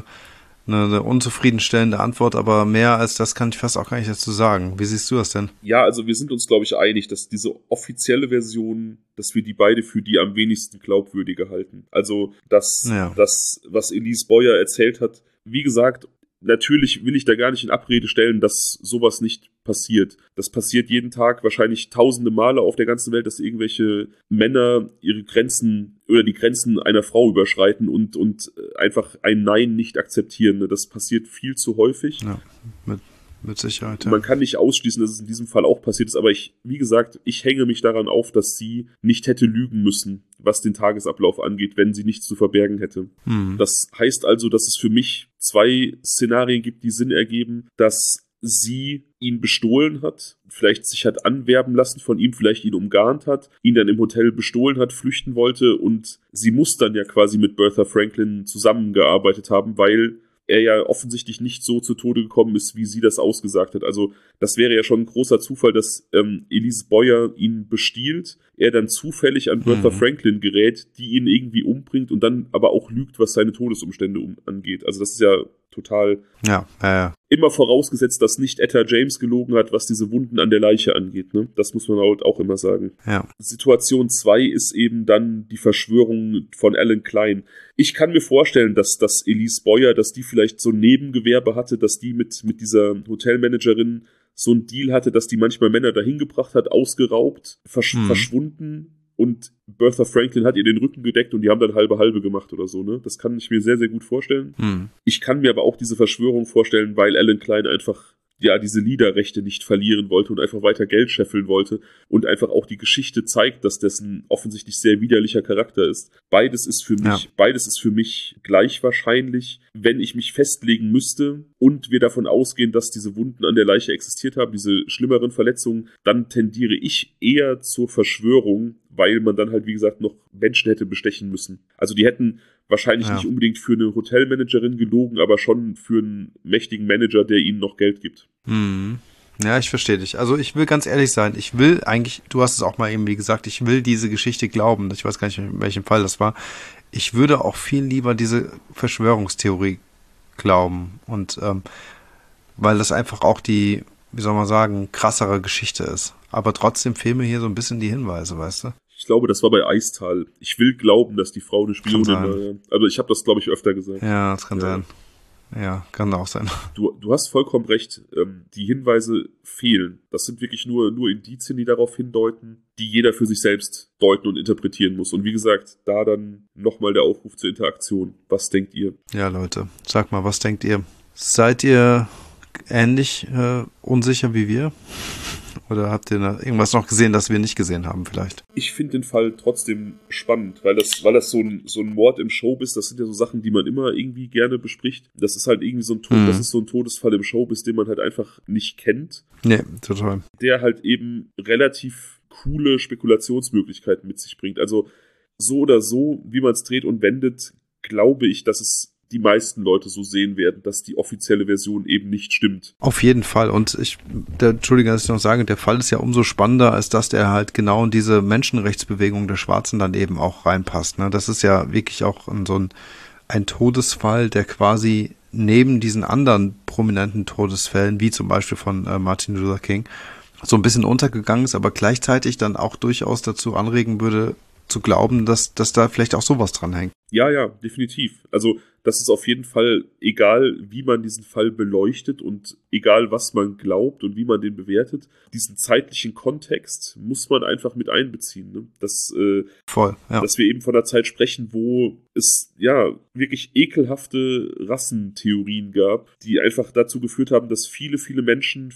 eine unzufriedenstellende Antwort, aber mehr als das kann ich fast auch gar nicht dazu sagen. Wie siehst du das denn? Ja, also wir sind uns, glaube ich, einig, dass diese offizielle Version, dass wir die beide für die am wenigsten glaubwürdige halten. Also das, was Elise Boyer erzählt hat, wie gesagt, natürlich will ich da gar nicht in Abrede stellen, dass sowas nicht passiert. Das passiert jeden Tag wahrscheinlich tausende Male auf der ganzen Welt, dass irgendwelche Männer ihre Grenzen oder die Grenzen einer Frau überschreiten und einfach ein Nein nicht akzeptieren. Das passiert viel zu häufig. Ja, mit Sicherheit. Ja. Man kann nicht ausschließen, dass es in diesem Fall auch passiert ist, aber ich hänge mich daran auf, dass sie nicht hätte lügen müssen, was den Tagesablauf angeht, wenn sie nichts zu verbergen hätte. Das heißt also, dass es für mich 2 Szenarien gibt, die Sinn ergeben, dass sie ihn bestohlen hat, vielleicht sich hat anwerben lassen von ihm, vielleicht ihn umgarnt hat, ihn dann im Hotel bestohlen hat, flüchten wollte, und sie muss dann ja quasi mit Bertha Franklin zusammengearbeitet haben, weil er ja offensichtlich nicht so zu Tode gekommen ist, wie sie das ausgesagt hat. Also das wäre ja schon ein großer Zufall, dass Elise Boyer ihn bestiehlt, er dann zufällig an Bertha Franklin gerät, die ihn irgendwie umbringt und dann aber auch lügt, was seine Todesumstände angeht. Also das ist ja total immer vorausgesetzt, dass nicht Etta James gelogen hat, was diese Wunden an der Leiche angeht. Ne? Das muss man halt auch immer sagen. Ja. Situation 2 ist eben dann die Verschwörung von Alan Klein. Ich kann mir vorstellen, dass Elise Boyer, dass die vielleicht so ein Nebengewerbe hatte, dass die mit dieser Hotelmanagerin so einen Deal hatte, dass die manchmal Männer dahin gebracht hat, ausgeraubt, verschwunden und Bertha Franklin hat ihr den Rücken gedeckt und die haben dann halbe gemacht oder so, ne? Das kann ich mir sehr, sehr gut vorstellen. Ich kann mir aber auch diese Verschwörung vorstellen, weil Alan Klein einfach diese Liederrechte nicht verlieren wollte und einfach weiter Geld scheffeln wollte und einfach auch die Geschichte zeigt, dass das ein offensichtlich sehr widerlicher Charakter ist. Beides ist für mich gleich wahrscheinlich, wenn ich mich festlegen müsste und wir davon ausgehen, dass diese Wunden an der Leiche existiert haben, diese schlimmeren Verletzungen, dann tendiere ich eher zur Verschwörung, weil man dann halt, wie gesagt, noch Menschen hätte bestechen müssen. Also die hätten wahrscheinlich nicht unbedingt für eine Hotelmanagerin gelogen, aber schon für einen mächtigen Manager, der ihnen noch Geld gibt. Ja, ich verstehe dich. Also ich will ganz ehrlich sein, ich will eigentlich, du hast es auch mal irgendwie gesagt, ich will diese Geschichte glauben. Ich weiß gar nicht, in welchem Fall das war. Ich würde auch viel lieber diese Verschwörungstheorie glauben. Und weil das einfach auch die, wie soll man sagen, krassere Geschichte ist. Aber trotzdem fehlen mir hier so ein bisschen die Hinweise, weißt du? Ich glaube, das war bei Eistal. Ich will glauben, dass die Frau eine Spionin war. Also ich habe das, glaube ich, öfter gesagt. Ja, das kann sein. Ja, kann auch sein. Du hast vollkommen recht. Die Hinweise fehlen. Das sind wirklich nur Indizien, die darauf hindeuten, die jeder für sich selbst deuten und interpretieren muss. Und wie gesagt, da dann nochmal der Aufruf zur Interaktion. Was denkt ihr? Ja, Leute, sag mal, was denkt ihr? Seid ihr ähnlich unsicher wie wir? Oder habt ihr irgendwas noch gesehen, das wir nicht gesehen haben vielleicht? Ich finde den Fall trotzdem spannend, weil das so ein Mord im Showbiz, das sind ja so Sachen, die man immer irgendwie gerne bespricht. Das ist halt irgendwie so ein das ist so ein Todesfall im Showbiz, den man halt einfach nicht kennt. Nee, total. Der halt eben relativ coole Spekulationsmöglichkeiten mit sich bringt. Also so oder so, wie man es dreht und wendet, glaube ich, dass es die meisten Leute so sehen werden, dass die offizielle Version eben nicht stimmt. Auf jeden Fall. Und Entschuldigung, dass ich noch sage, der Fall ist ja umso spannender, als dass der halt genau in diese Menschenrechtsbewegung der Schwarzen dann eben auch reinpasst. Ne? Das ist ja wirklich auch ein Todesfall, der quasi neben diesen anderen prominenten Todesfällen, wie zum Beispiel von Martin Luther King, so ein bisschen untergegangen ist, aber gleichzeitig dann auch durchaus dazu anregen würde, zu glauben, dass da vielleicht auch sowas dran hängt. Ja, definitiv. Also das ist auf jeden Fall, egal wie man diesen Fall beleuchtet und egal was man glaubt und wie man den bewertet, diesen zeitlichen Kontext muss man einfach mit einbeziehen. Ne? Dass wir eben von einer Zeit sprechen, wo es ja wirklich ekelhafte Rassentheorien gab, die einfach dazu geführt haben, dass viele Menschen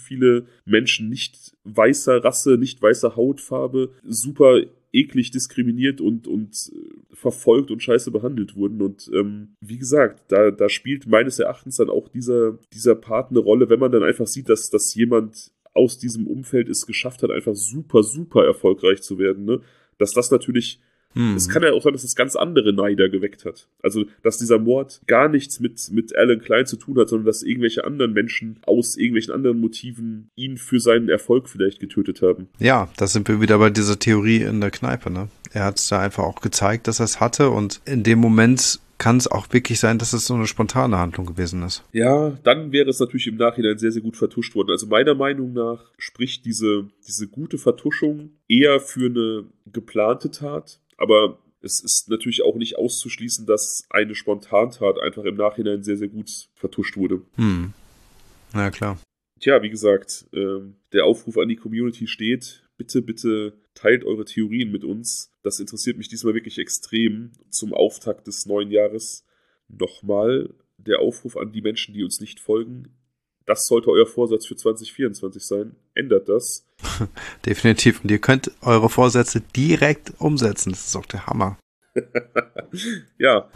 nicht weißer Rasse, nicht weißer Hautfarbe, super eklig diskriminiert und verfolgt und scheiße behandelt wurden. Und wie gesagt, da spielt meines Erachtens dann auch dieser Part eine Rolle, wenn man dann einfach sieht, dass jemand aus diesem Umfeld es geschafft hat, einfach super, super erfolgreich zu werden. Ne? Dass das natürlich, es kann ja auch sein, dass es ganz andere Neider geweckt hat. Also, dass dieser Mord gar nichts mit Alan Klein zu tun hat, sondern dass irgendwelche anderen Menschen aus irgendwelchen anderen Motiven ihn für seinen Erfolg vielleicht getötet haben. Ja, da sind wir wieder bei dieser Theorie in der Kneipe, ne? Er hat es da einfach auch gezeigt, dass er es hatte und in dem Moment kann es auch wirklich sein, dass es so eine spontane Handlung gewesen ist. Ja, dann wäre es natürlich im Nachhinein sehr, sehr gut vertuscht worden. Also meiner Meinung nach spricht diese gute Vertuschung eher für eine geplante Tat. Aber es ist natürlich auch nicht auszuschließen, dass eine Spontantat einfach im Nachhinein sehr, sehr gut vertuscht wurde. Na klar. Tja, wie gesagt, der Aufruf an die Community steht. Bitte teilt eure Theorien mit uns. Das interessiert mich diesmal wirklich extrem. Zum Auftakt des neuen Jahres nochmal der Aufruf an die Menschen, die uns nicht folgen. Das sollte euer Vorsatz für 2024 sein. Ändert das. Definitiv. Und ihr könnt eure Vorsätze direkt umsetzen. Das ist auch der Hammer. Ja.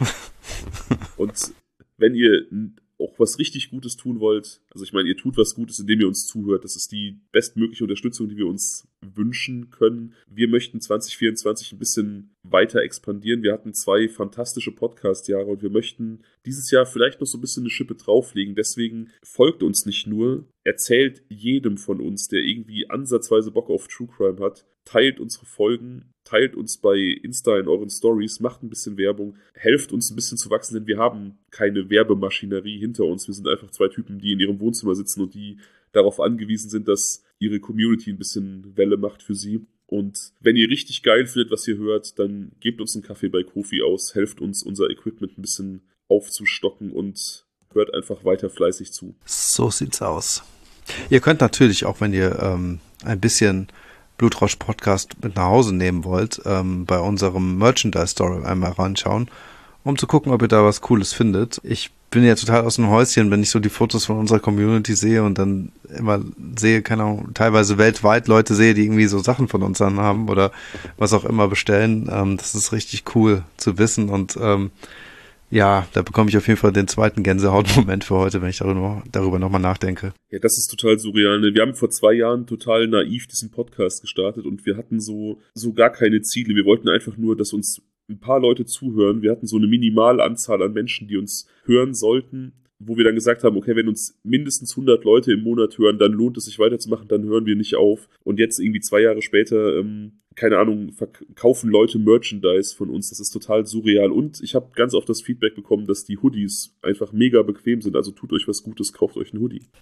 Und wenn ihr auch was richtig Gutes tun wollt, also ich meine, ihr tut was Gutes, indem ihr uns zuhört. Das ist die bestmögliche Unterstützung, die wir uns wünschen können. Wir möchten 2024 ein bisschen weiter expandieren. Wir hatten 2 fantastische Podcast-Jahre und wir möchten dieses Jahr vielleicht noch so ein bisschen eine Schippe drauflegen. Deswegen folgt uns nicht nur, erzählt jedem von uns, der irgendwie ansatzweise Bock auf True Crime hat, teilt unsere Folgen, teilt uns bei Insta in euren Stories, macht ein bisschen Werbung, helft uns ein bisschen zu wachsen, denn wir haben keine Werbemaschinerie hinter uns. Wir sind einfach 2 Typen, die in ihrem Wohnzimmer sitzen und die darauf angewiesen sind, dass ihre Community ein bisschen Welle macht für sie. Und wenn ihr richtig geil findet, was ihr hört, dann gebt uns einen Kaffee bei Ko-fi aus, helft uns, unser Equipment ein bisschen aufzustocken und hört einfach weiter fleißig zu. So sieht's aus. Ihr könnt natürlich auch, wenn ihr ein bisschen Blutrausch-Podcast mit nach Hause nehmen wollt, bei unserem Merchandise-Store einmal reinschauen, um zu gucken, ob ihr da was Cooles findet. Ich bin ja total aus dem Häuschen, wenn ich so die Fotos von unserer Community sehe und dann immer sehe, keine Ahnung, teilweise weltweit Leute sehe, die irgendwie so Sachen von uns anhaben oder was auch immer bestellen. Das ist richtig cool zu wissen und ja, da bekomme ich auf jeden Fall den zweiten Gänsehautmoment für heute, wenn ich darüber nochmal nachdenke. Ja, das ist total surreal. Ne? Wir haben vor 2 Jahren total naiv diesen Podcast gestartet und wir hatten so gar keine Ziele. Wir wollten einfach nur, dass uns ein paar Leute zuhören. Wir hatten so eine minimale Anzahl an Menschen, die uns hören sollten, wo wir dann gesagt haben, okay, wenn uns mindestens 100 Leute im Monat hören, dann lohnt es sich weiterzumachen, dann hören wir nicht auf. Und jetzt irgendwie 2 Jahre später, keine Ahnung, verkaufen Leute Merchandise von uns. Das ist total surreal. Und ich habe ganz oft das Feedback bekommen, dass die Hoodies einfach mega bequem sind. Also tut euch was Gutes, kauft euch einen Hoodie.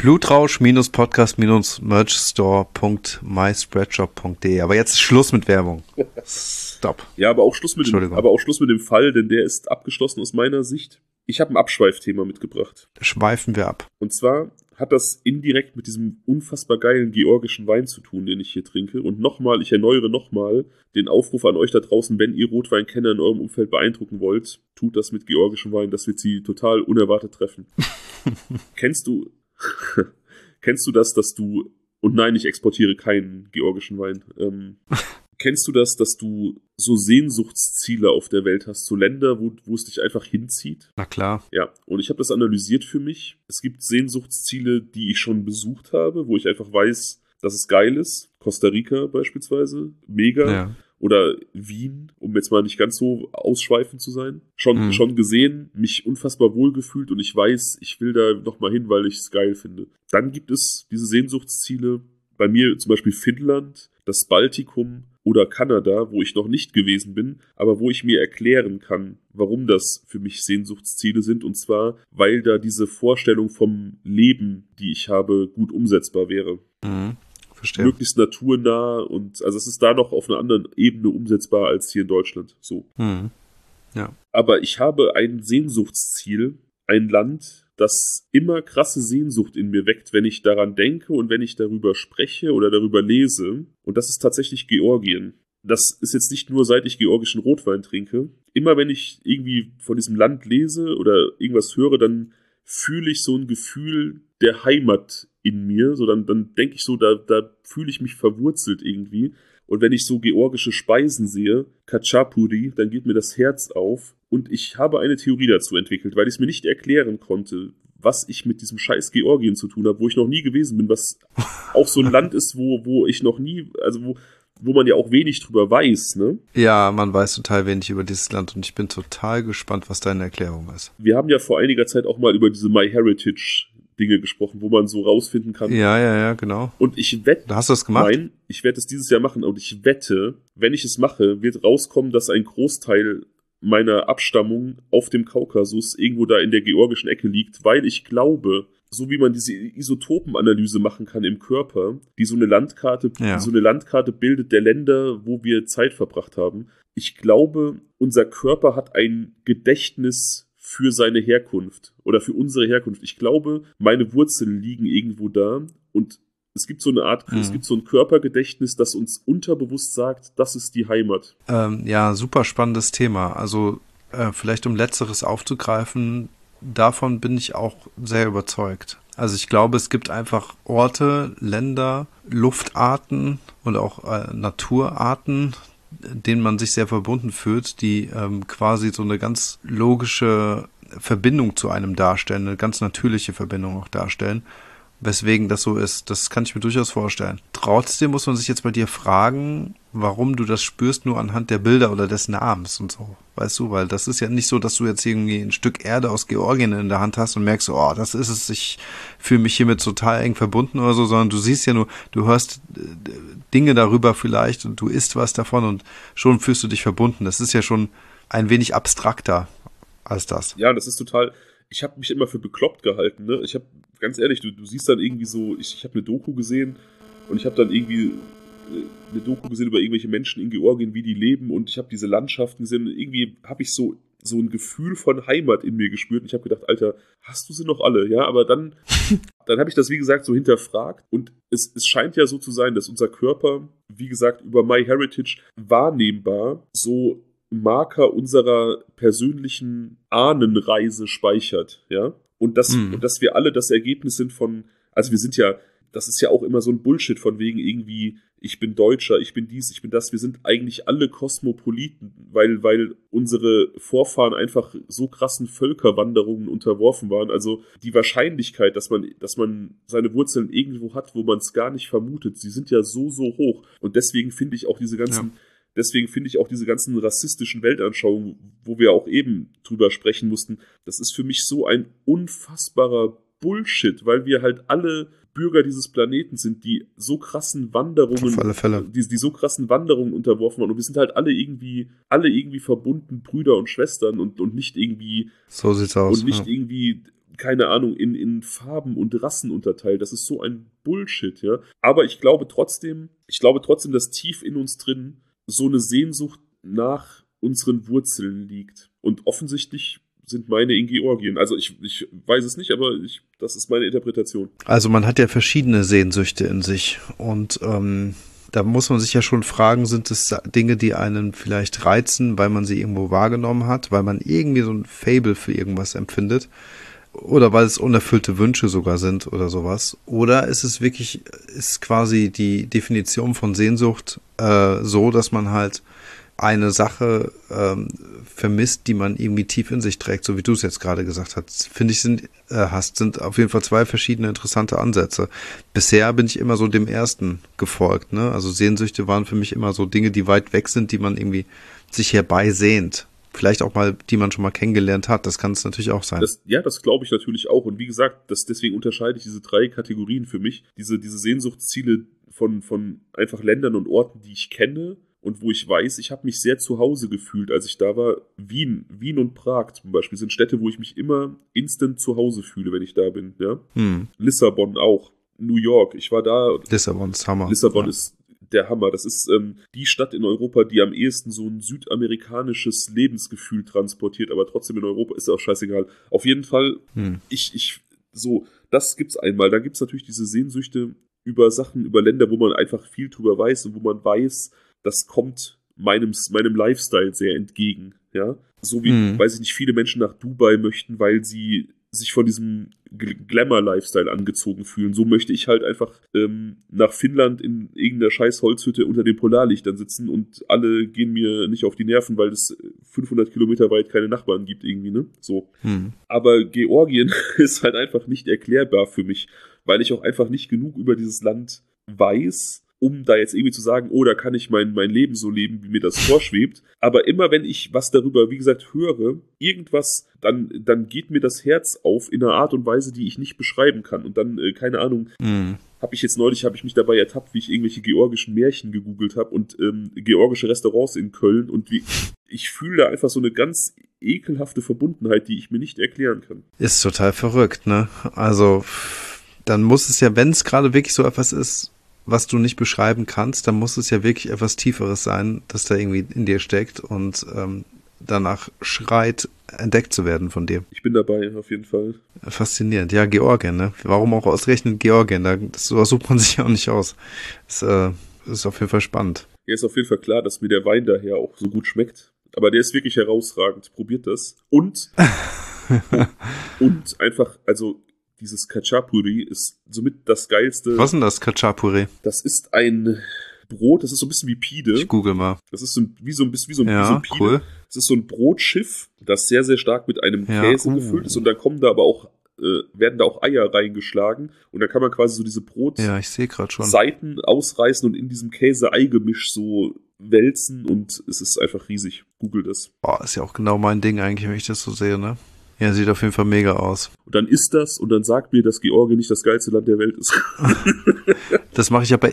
Blutrausch-podcast-merchstore.myspreadshop.de. Aber jetzt Schluss mit Werbung. Stop. Ja, aber auch Schluss mit dem Fall, denn der ist abgeschlossen aus meiner Sicht. Ich habe ein Abschweifthema mitgebracht. Schweifen wir ab. Und zwar hat das indirekt mit diesem unfassbar geilen georgischen Wein zu tun, den ich hier trinke. Und ich erneuere nochmal den Aufruf an euch da draußen, wenn ihr Rotweinkenner in eurem Umfeld beeindrucken wollt, tut das mit georgischem Wein, das wird sie total unerwartet treffen. Kennst du das, und nein, ich exportiere keinen georgischen Wein. Kennst du das, dass du so Sehnsuchtsziele auf der Welt hast, so Länder, wo es dich einfach hinzieht? Na klar. Ja, und ich habe das analysiert für mich. Es gibt Sehnsuchtsziele, die ich schon besucht habe, wo ich einfach weiß, dass es geil ist. Costa Rica beispielsweise, mega. Ja. Oder Wien, um jetzt mal nicht ganz so ausschweifend zu sein. Schon gesehen, mich unfassbar wohlgefühlt und ich weiß, ich will da nochmal hin, weil ich es geil finde. Dann gibt es diese Sehnsuchtsziele, bei mir zum Beispiel Finnland, das Baltikum oder Kanada, wo ich noch nicht gewesen bin, aber wo ich mir erklären kann, warum das für mich Sehnsuchtsziele sind. Und zwar, weil da diese Vorstellung vom Leben, die ich habe, gut umsetzbar wäre. Verstehe. Möglichst naturnah und also es ist da noch auf einer anderen Ebene umsetzbar als hier in Deutschland. So. Ja. Aber ich habe ein Sehnsuchtsziel, ein Land, das immer krasse Sehnsucht in mir weckt, wenn ich daran denke und wenn ich darüber spreche oder darüber lese. Und das ist tatsächlich Georgien. Das ist jetzt nicht nur, seit ich georgischen Rotwein trinke. Immer wenn ich irgendwie von diesem Land lese oder irgendwas höre, dann fühle ich so ein Gefühl der Heimat in mir. So dann denke ich so, da fühle ich mich verwurzelt irgendwie. Und wenn ich so georgische Speisen sehe, Khachapuri, dann geht mir das Herz auf. Und ich habe eine Theorie dazu entwickelt, weil ich es mir nicht erklären konnte, was ich mit diesem scheiß Georgien zu tun habe, wo ich noch nie gewesen bin, was auch so ein Land ist, wo ich noch nie, also wo man ja auch wenig drüber weiß, ne? Ja, man weiß total wenig über dieses Land und ich bin total gespannt, was deine Erklärung ist. Wir haben ja vor einiger Zeit auch mal über diese MyHeritage-Dinge gesprochen, wo man so rausfinden kann. Ja, genau. Und ich wette... Hast du das gemacht? Nein, ich werde es dieses Jahr machen und ich wette, wenn ich es mache, wird rauskommen, dass ein Großteil meiner Abstammung auf dem Kaukasus irgendwo da in der georgischen Ecke liegt, weil ich glaube, so wie man diese Isotopenanalyse machen kann im Körper, die so eine Landkarte bildet der Länder, wo wir Zeit verbracht haben. Ich glaube, unser Körper hat ein Gedächtnis für seine Herkunft oder für unsere Herkunft. Ich glaube, meine Wurzeln liegen irgendwo da und es gibt so eine Art, es gibt so ein Körpergedächtnis, das uns unterbewusst sagt, das ist die Heimat. Ja, super spannendes Thema. Also vielleicht um Letzteres aufzugreifen, davon bin ich auch sehr überzeugt. Also ich glaube, es gibt einfach Orte, Länder, Luftarten und auch Naturarten, denen man sich sehr verbunden fühlt, die quasi so eine ganz logische Verbindung zu einem darstellen, eine ganz natürliche Verbindung auch darstellen. Weswegen das so ist, das kann ich mir durchaus vorstellen. Trotzdem muss man sich jetzt bei dir fragen, warum du das spürst nur anhand der Bilder oder des Namens und so. Weißt du, weil das ist ja nicht so, dass du jetzt irgendwie ein Stück Erde aus Georgien in der Hand hast und merkst, oh, das ist es, ich fühle mich hiermit total eng verbunden oder so, sondern du siehst ja nur, du hörst Dinge darüber vielleicht und du isst was davon und schon fühlst du dich verbunden. Das ist ja schon ein wenig abstrakter als das. Ja, das ist total... Ich habe mich immer für bekloppt gehalten, ne? Ich habe, ganz ehrlich, du siehst dann irgendwie so, ich habe eine Doku gesehen und ich habe dann irgendwie eine Doku gesehen über irgendwelche Menschen in Georgien, wie die leben und ich habe diese Landschaften gesehen und irgendwie habe ich so ein Gefühl von Heimat in mir gespürt und ich habe gedacht, Alter, hast du sie noch alle? Ja, aber dann Dann habe ich das, wie gesagt, so hinterfragt und es scheint ja so zu sein, dass unser Körper, wie gesagt, über MyHeritage wahrnehmbar so Marker unserer persönlichen Ahnenreise speichert, ja? Und dass wir alle das Ergebnis sind von, also wir sind ja, das ist ja auch immer so ein Bullshit von wegen irgendwie, ich bin Deutscher, ich bin dies, ich bin das. Wir sind eigentlich alle Kosmopoliten, weil unsere Vorfahren einfach so krassen Völkerwanderungen unterworfen waren. Also die Wahrscheinlichkeit, dass man seine Wurzeln irgendwo hat, wo man es gar nicht vermutet, sie sind ja so, so hoch. Und deswegen finde ich auch diese ganzen rassistischen Weltanschauungen, wo wir auch eben drüber sprechen mussten, das ist für mich so ein unfassbarer Bullshit, weil wir halt alle Bürger dieses Planeten sind, die so krassen Wanderungen, auf alle Fälle. Die so krassen Wanderungen unterworfen waren. Und wir sind halt alle irgendwie verbunden, Brüder und Schwestern und nicht irgendwie so sieht's aus. Und nicht irgendwie, keine Ahnung, in Farben und Rassen unterteilt. Das ist so ein Bullshit, ja. Aber ich glaube trotzdem, dass tief in uns drin so eine Sehnsucht nach unseren Wurzeln liegt. Und offensichtlich sind meine in Georgien. Also ich weiß es nicht, aber das ist meine Interpretation. Also man hat ja verschiedene Sehnsüchte in sich und da muss man sich ja schon fragen, sind es Dinge, die einen vielleicht reizen, weil man sie irgendwo wahrgenommen hat, weil man irgendwie so ein Faible für irgendwas empfindet oder weil es unerfüllte Wünsche sogar sind oder sowas. Oder ist es wirklich, ist quasi die Definition von Sehnsucht so, dass man halt eine Sache vermisst, die man irgendwie tief in sich trägt, so wie du es jetzt gerade gesagt hast, finde ich, sind auf jeden Fall zwei verschiedene interessante Ansätze. Bisher bin ich immer so dem ersten gefolgt, ne? Also Sehnsüchte waren für mich immer so Dinge, die weit weg sind, die man irgendwie sich herbeisehnt. Vielleicht auch mal, die man schon mal kennengelernt hat. Das kann es natürlich auch sein. Das glaube ich natürlich auch. Und wie gesagt, deswegen unterscheide ich diese 3 Kategorien für mich. Diese Sehnsuchtsziele von einfach Ländern und Orten, die ich kenne, und wo ich weiß, ich habe mich sehr zu Hause gefühlt, als ich da war. Wien und Prag zum Beispiel sind Städte, wo ich mich immer instant zu Hause fühle, wenn ich da bin. Ja? Lissabon auch. New York, ich war da. Lissabon ist Hammer. Lissabon ist der Hammer. Das ist die Stadt in Europa, die am ehesten so ein südamerikanisches Lebensgefühl transportiert, aber trotzdem in Europa ist auch scheißegal. Auf jeden Fall, das gibt's einmal. Da gibt's natürlich diese Sehnsüchte über Sachen, über Länder, wo man einfach viel drüber weiß und wo man weiß, das kommt meinem Lifestyle sehr entgegen, ja. So wie, weiß ich nicht, viele Menschen nach Dubai möchten, weil sie sich von diesem Glamour-Lifestyle angezogen fühlen. So möchte ich halt einfach nach Finnland in irgendeiner scheiß Holzhütte unter den Polarlichtern sitzen und alle gehen mir nicht auf die Nerven, weil es 500 Kilometer weit keine Nachbarn gibt irgendwie, ne? So. Aber Georgien ist halt einfach nicht erklärbar für mich, weil ich auch einfach nicht genug über dieses Land weiß, um da jetzt irgendwie zu sagen, oh, da kann ich mein Leben so leben, wie mir das vorschwebt. Aber immer wenn ich was darüber, wie gesagt, höre, irgendwas, dann geht mir das Herz auf in einer Art und Weise, die ich nicht beschreiben kann. Und dann, keine Ahnung, habe ich mich dabei ertappt, wie ich irgendwelche georgischen Märchen gegoogelt habe und georgische Restaurants in Köln und ich fühle da einfach so eine ganz ekelhafte Verbundenheit, die ich mir nicht erklären kann. Ist total verrückt, ne? Also, dann muss es ja, wenn es gerade wirklich so etwas ist, was du nicht beschreiben kannst, dann muss es ja wirklich etwas Tieferes sein, das da irgendwie in dir steckt und danach schreit, entdeckt zu werden von dir. Ich bin dabei, auf jeden Fall. Faszinierend. Ja, Georgien, ne? Warum auch ausgerechnet Georgien? Sowas sucht man sich ja auch nicht aus. Das ist auf jeden Fall spannend. Ja, ist auf jeden Fall klar, dass mir der Wein daher auch so gut schmeckt. Aber der ist wirklich herausragend. Probiert das. Und einfach, also dieses Khachapuri ist somit das geilste. Was ist denn das Khachapuri? Das ist ein Brot, das ist so ein bisschen wie Pide. Ich google mal. Das ist wie so ein Pide. Cool. Das ist so ein Brotschiff, das sehr, sehr stark mit einem Käse gefüllt ist und dann kommen da aber auch werden da auch Eier reingeschlagen und dann kann man quasi so diese ich sehe gerade schon. Seiten ausreißen und in diesem Käse-Ei-Gemisch so wälzen und es ist einfach riesig. Google das. Boah, ist ja auch genau mein Ding eigentlich, wenn ich das so sehe, ne? Ja, sieht auf jeden Fall mega aus. Und dann isst das und dann sagt mir, dass Georgien nicht das geilste Land der Welt ist. Das mache ich aber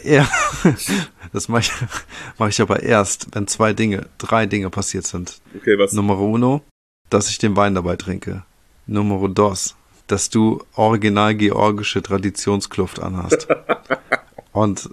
mache ich aber erst, wenn 3 Dinge passiert sind. Okay, was? Nummer uno, dass ich den Wein dabei trinke. Nummer dos, dass du original georgische Traditionskluft anhast. Und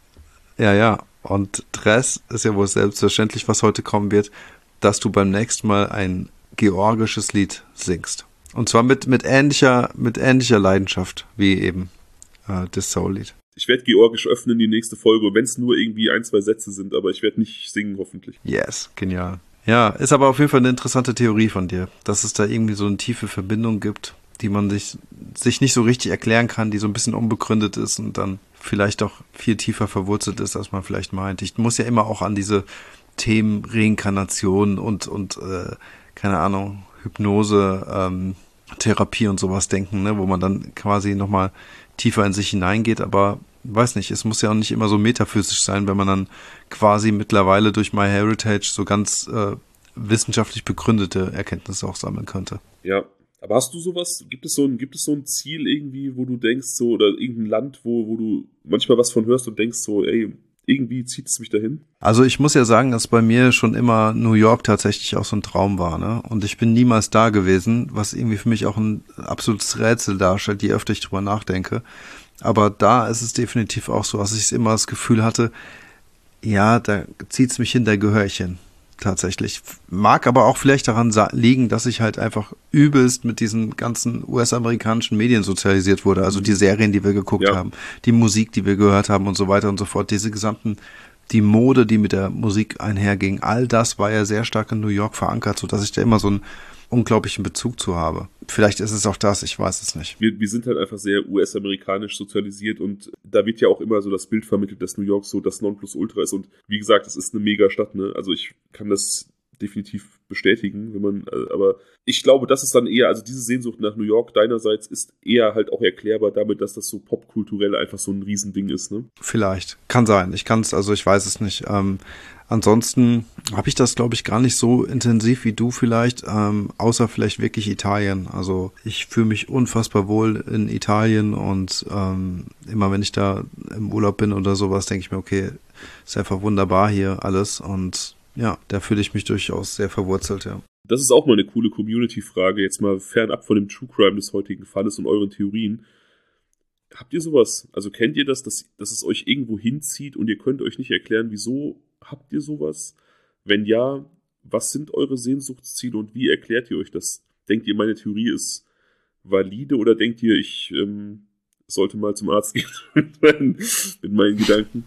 und Dress ist ja wohl selbstverständlich, was heute kommen wird, dass du beim nächsten Mal ein georgisches Lied singst. Und zwar mit ähnlicher Leidenschaft wie eben das Soul-Lied. Ich werde Georgisch öffnen, die nächste Folge, wenn es nur irgendwie 1, 2 Sätze sind, aber ich werde nicht singen, hoffentlich. Yes, genial. Ja, ist aber auf jeden Fall eine interessante Theorie von dir, dass es da irgendwie so eine tiefe Verbindung gibt, die man sich nicht so richtig erklären kann, die so ein bisschen unbegründet ist und dann vielleicht auch viel tiefer verwurzelt ist, als man vielleicht meint. Ich muss ja immer auch an diese Themen Reinkarnation und keine Ahnung, Hypnose, Therapie und sowas denken, ne, wo man dann quasi nochmal tiefer in sich hineingeht, aber weiß nicht, es muss ja auch nicht immer so metaphysisch sein, wenn man dann quasi mittlerweile durch MyHeritage so ganz wissenschaftlich begründete Erkenntnisse auch sammeln könnte. Ja, aber hast du sowas, gibt es so ein Ziel irgendwie, wo du denkst so, oder irgendein Land, wo du manchmal was von hörst und denkst so, ey, irgendwie zieht es mich dahin? Also ich muss ja sagen, dass bei mir schon immer New York tatsächlich auch so ein Traum war, ne? Und ich bin niemals da gewesen, was irgendwie für mich auch ein absolutes Rätsel darstellt, je öfter ich drüber nachdenke. Aber da ist es definitiv auch so, dass ich immer das Gefühl hatte, ja, da zieht's mich hin, da gehöre ich hin. Tatsächlich. Mag aber auch vielleicht daran liegen, dass ich halt einfach übelst mit diesen ganzen US-amerikanischen Medien sozialisiert wurde. Also die Serien, die wir geguckt haben, die Musik, die wir gehört haben und so weiter und so fort. Die Mode, die mit der Musik einherging, all das war ja sehr stark in New York verankert, sodass ich da immer so einen unglaublichen Bezug zu habe. Vielleicht ist es auch das, ich weiß es nicht. Wir sind halt einfach sehr US-amerikanisch sozialisiert und da wird ja auch immer so das Bild vermittelt, dass New York so das Nonplusultra ist und wie gesagt, es ist eine Megastadt, ne? Also ich kann das definitiv bestätigen, aber ich glaube, das ist dann eher, also diese Sehnsucht nach New York deinerseits ist eher halt auch erklärbar damit, dass das so popkulturell einfach so ein Riesending ist, ne? Vielleicht. Kann sein. Ich weiß es nicht. Ansonsten habe ich das, glaube ich, gar nicht so intensiv wie du vielleicht, außer vielleicht wirklich Italien. Also ich fühle mich unfassbar wohl in Italien und immer wenn ich da im Urlaub bin oder sowas, denke ich mir, okay, ist einfach wunderbar hier alles und ja, da fühle ich mich durchaus sehr verwurzelt, ja. Das ist auch mal eine coole Community-Frage, jetzt mal fernab von dem True Crime des heutigen Falles und euren Theorien. Habt ihr sowas? Also kennt ihr das, dass es euch irgendwo hinzieht und ihr könnt euch nicht erklären, wieso habt ihr sowas? Wenn ja, was sind eure Sehnsuchtsziele und wie erklärt ihr euch das? Denkt ihr, meine Theorie ist valide oder denkt ihr, ich sollte mal zum Arzt gehen mit meinen Gedanken?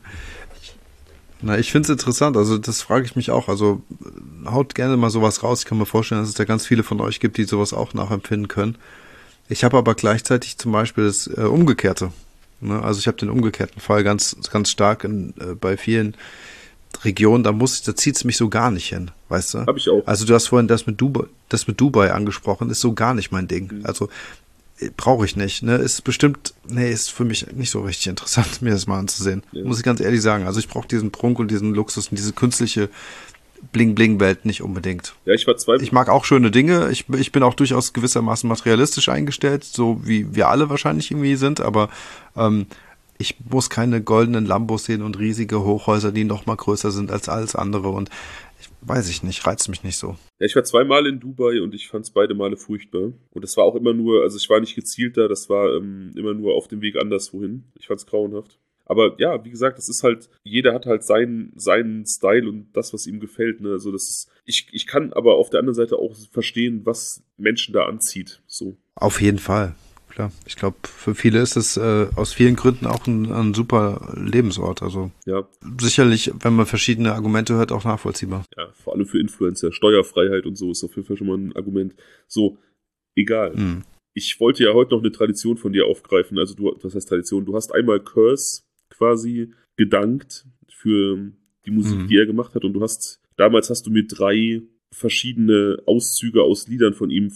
Na, ich finde es interessant, also das frage ich mich auch, also haut gerne mal sowas raus, ich kann mir vorstellen, dass es da ganz viele von euch gibt, die sowas auch nachempfinden können. Ich habe aber gleichzeitig zum Beispiel das Umgekehrte, ne? Also ich habe den umgekehrten Fall ganz, ganz stark bei vielen Regionen, da zieht es mich so gar nicht hin, weißt du? Habe ich auch. Also du hast vorhin das mit Dubai angesprochen, ist so gar nicht mein Ding, also brauche ich nicht, ne? Ist für mich nicht so richtig interessant, mir das mal anzusehen. Ja. Muss ich ganz ehrlich sagen. Also ich brauche diesen Prunk und diesen Luxus und diese künstliche Bling-Bling-Welt nicht unbedingt. Ja, ich mag auch schöne Dinge. Ich bin auch durchaus gewissermaßen materialistisch eingestellt, so wie wir alle wahrscheinlich irgendwie sind, aber ich muss keine goldenen Lambos sehen und riesige Hochhäuser, die noch mal größer sind als alles andere und weiß ich nicht, reizt mich nicht so. Ja, ich war 2 Mal in Dubai und ich fand es beide Male furchtbar. Und es war auch immer nur, also ich war nicht gezielt da, das war immer nur auf dem Weg anderswohin. Ich fand es grauenhaft. Aber ja, wie gesagt, das ist halt, jeder hat halt seinen Style und das, was ihm gefällt. Ne? Also das ist, ich kann aber auf der anderen Seite auch verstehen, was Menschen da anzieht. So. Auf jeden Fall. Klar. Ich glaube, für viele ist es aus vielen Gründen auch ein super Lebensort. Also ja. Sicherlich, wenn man verschiedene Argumente hört, auch nachvollziehbar. Ja, vor allem für Influencer. Steuerfreiheit und so ist auf jeden Fall schon mal ein Argument. So, egal. Ich wollte ja heute noch eine Tradition von dir aufgreifen. Also was heißt Tradition? Du hast einmal Curse quasi gedankt für die Musik, die er gemacht hat. Und damals hast du mir 3 verschiedene Auszüge aus Liedern von ihm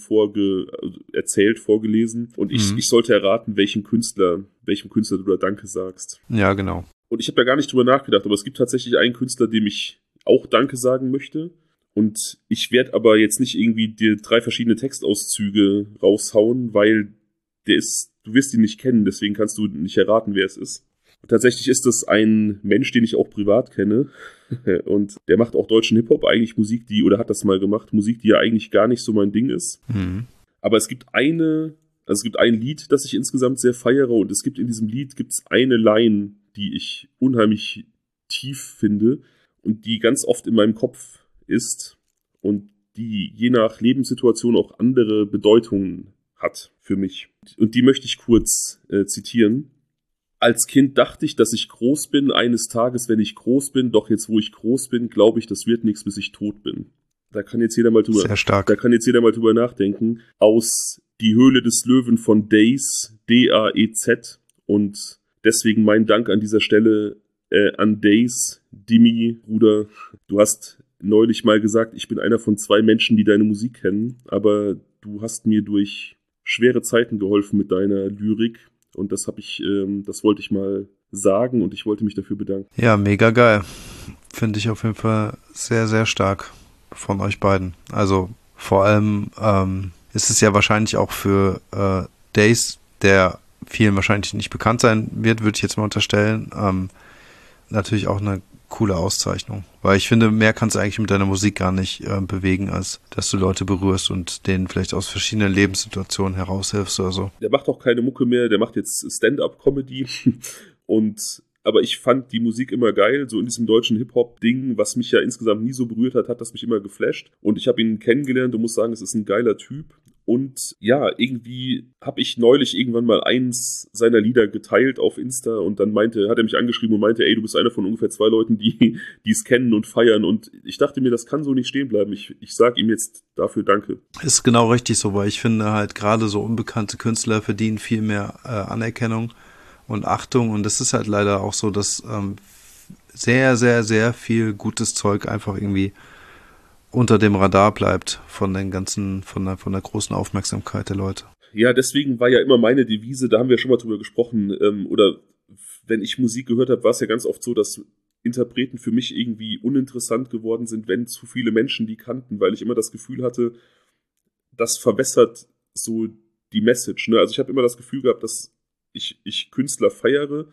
vorgelesen und ich sollte erraten, welchem Künstler du da Danke sagst. Ja, genau. Und ich habe da gar nicht drüber nachgedacht, aber es gibt tatsächlich einen Künstler, dem ich auch Danke sagen möchte und ich werde aber jetzt nicht irgendwie dir 3 verschiedene Textauszüge raushauen, weil du wirst ihn nicht kennen, deswegen kannst du nicht erraten, wer es ist. Und tatsächlich ist das ein Mensch, den ich auch privat kenne. Und der macht auch deutschen Hip-Hop, eigentlich Musik, hat das mal gemacht, Musik, die ja eigentlich gar nicht so mein Ding ist. Aber es gibt ein Lied, das ich insgesamt sehr feiere und es gibt in diesem Lied eine Line, die ich unheimlich tief finde und die ganz oft in meinem Kopf ist und die je nach Lebenssituation auch andere Bedeutungen hat für mich. Und die möchte ich kurz zitieren. Als Kind dachte ich, dass ich groß bin, eines Tages, wenn ich groß bin, doch jetzt, wo ich groß bin, glaube ich, das wird nichts, bis ich tot bin. Da kann jetzt jeder mal drüber nachdenken. Aus Die Höhle des Löwen von Daze, D-A-E-Z. Und deswegen mein Dank an dieser Stelle an Daze, Dimi, Bruder. Du hast neulich mal gesagt, ich bin einer von 2 Menschen, die deine Musik kennen, aber du hast mir durch schwere Zeiten geholfen mit deiner Lyrik. Und das wollte ich mal sagen und ich wollte mich dafür bedanken. Ja, mega geil. Finde ich auf jeden Fall sehr, sehr stark von euch beiden. Also vor allem ist es ja wahrscheinlich auch für Daze, der vielen wahrscheinlich nicht bekannt sein wird, würde ich jetzt mal unterstellen, natürlich auch eine coole Auszeichnung. Weil ich finde, mehr kannst du eigentlich mit deiner Musik gar nicht bewegen, als dass du Leute berührst und denen vielleicht aus verschiedenen Lebenssituationen heraushilfst oder so. Der macht auch keine Mucke mehr, der macht jetzt Stand-up-Comedy aber ich fand die Musik immer geil, so in diesem deutschen Hip-Hop-Ding, was mich ja insgesamt nie so berührt hat, hat das mich immer geflasht. Und ich habe ihn kennengelernt und muss sagen, es ist ein geiler Typ. Und ja, irgendwie habe ich neulich irgendwann mal eins seiner Lieder geteilt auf Insta und dann hat er mich angeschrieben und meinte, ey, du bist einer von ungefähr 2 Leuten, die es kennen und feiern. Und ich dachte mir, das kann so nicht stehen bleiben. Ich sage ihm jetzt dafür Danke. Ist genau richtig so, weil ich finde halt gerade so unbekannte Künstler verdienen viel mehr Anerkennung und Achtung. Und es ist halt leider auch so, dass sehr, sehr, sehr viel gutes Zeug einfach irgendwie unter dem Radar bleibt von der großen Aufmerksamkeit der Leute. Ja, deswegen war ja immer meine Devise, da haben wir schon mal drüber gesprochen, oder wenn ich Musik gehört habe, war es ja ganz oft so, dass Interpreten für mich irgendwie uninteressant geworden sind, wenn zu viele Menschen die kannten, weil ich immer das Gefühl hatte, das verwässert so die Message. Ne? Also ich habe immer das Gefühl gehabt, dass ich Künstler feiere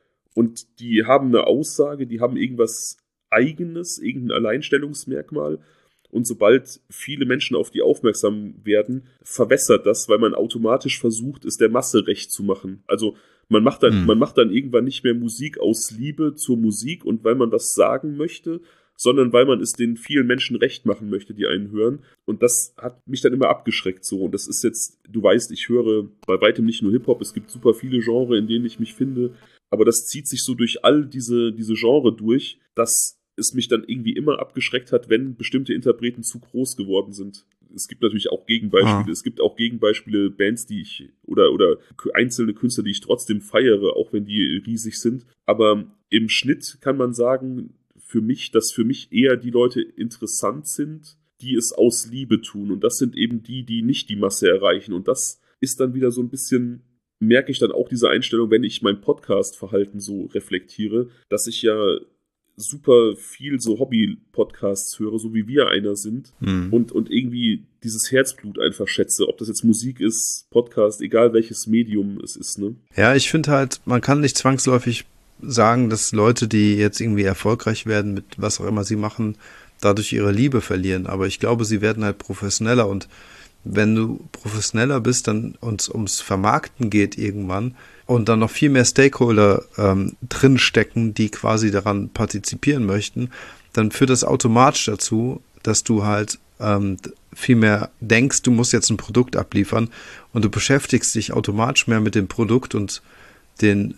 und die haben eine Aussage, die haben irgendwas Eigenes, irgendein Alleinstellungsmerkmal. Und sobald viele Menschen auf die aufmerksam werden, verwässert das, weil man automatisch versucht, es der Masse recht zu machen. Also man macht dann irgendwann nicht mehr Musik aus Liebe zur Musik und weil man was sagen möchte, sondern weil man es den vielen Menschen recht machen möchte, die einen hören. Und das hat mich dann immer abgeschreckt so. Und das ist jetzt, du weißt, ich höre bei weitem nicht nur Hip-Hop, es gibt super viele Genres, in denen ich mich finde. Aber das zieht sich so durch all diese Genre durch, dass es mich dann irgendwie immer abgeschreckt hat, wenn bestimmte Interpreten zu groß geworden sind. Es gibt natürlich auch Gegenbeispiele. Es gibt auch Gegenbeispiele, Bands, die ich oder einzelne Künstler, die ich trotzdem feiere, auch wenn die riesig sind. Aber im Schnitt kann man sagen, dass für mich eher die Leute interessant sind, die es aus Liebe tun. Und das sind eben die nicht die Masse erreichen. Und das ist dann wieder so ein bisschen, merke ich dann auch diese Einstellung, wenn ich mein Podcast-Verhalten so reflektiere, dass ich ja super viel so Hobby-Podcasts höre, so wie wir einer sind und irgendwie dieses Herzblut einfach schätze, ob das jetzt Musik ist, Podcast, egal welches Medium es ist, ne? Ja, ich finde halt, man kann nicht zwangsläufig sagen, dass Leute, die jetzt irgendwie erfolgreich werden mit was auch immer sie machen, dadurch ihre Liebe verlieren, aber ich glaube, sie werden halt professioneller und wenn du professioneller bist dann und ums Vermarkten geht irgendwann und dann noch viel mehr Stakeholder drin stecken, die quasi daran partizipieren möchten, dann führt das automatisch dazu, dass du halt viel mehr denkst, du musst jetzt ein Produkt abliefern und du beschäftigst dich automatisch mehr mit dem Produkt und den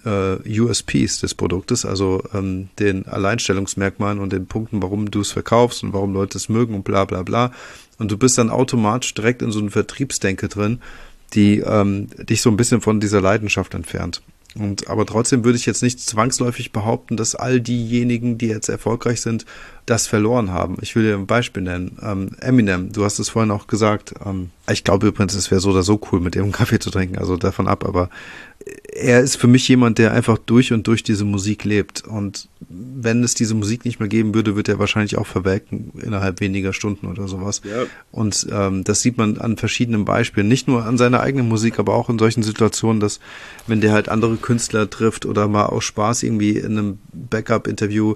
USPs des Produktes, also den Alleinstellungsmerkmalen und den Punkten, warum du es verkaufst und warum Leute es mögen und bla bla bla. Und du bist dann automatisch direkt in so einer Vertriebsdenke drin, die dich so ein bisschen von dieser Leidenschaft entfernt. Aber trotzdem würde ich jetzt nicht zwangsläufig behaupten, dass all diejenigen, die jetzt erfolgreich sind, das verloren haben. Ich will dir ein Beispiel nennen. Eminem, du hast es vorhin auch gesagt. Ich glaube übrigens, es wäre so oder so cool, mit ihm einen Kaffee zu trinken, also davon ab, aber er ist für mich jemand, der einfach durch und durch diese Musik lebt. Und wenn es diese Musik nicht mehr geben würde, wird er wahrscheinlich auch verwelken innerhalb weniger Stunden oder sowas. Ja. Und das sieht man an verschiedenen Beispielen. Nicht nur an seiner eigenen Musik, aber auch in solchen Situationen, dass wenn der halt andere Künstler trifft oder mal aus Spaß irgendwie in einem Backup-Interview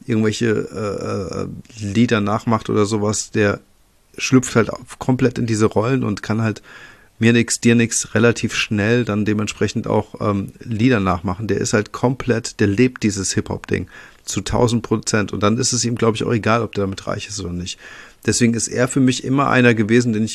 irgendwelche Lieder nachmacht oder sowas, der schlüpft halt komplett in diese Rollen und kann halt mir nix, dir nix relativ schnell dann dementsprechend auch Lieder nachmachen. Der ist halt komplett, der lebt dieses Hip-Hop-Ding zu 1000%. Und dann ist es ihm, glaube ich, auch egal, ob der damit reich ist oder nicht. Deswegen ist er für mich immer einer gewesen, den ich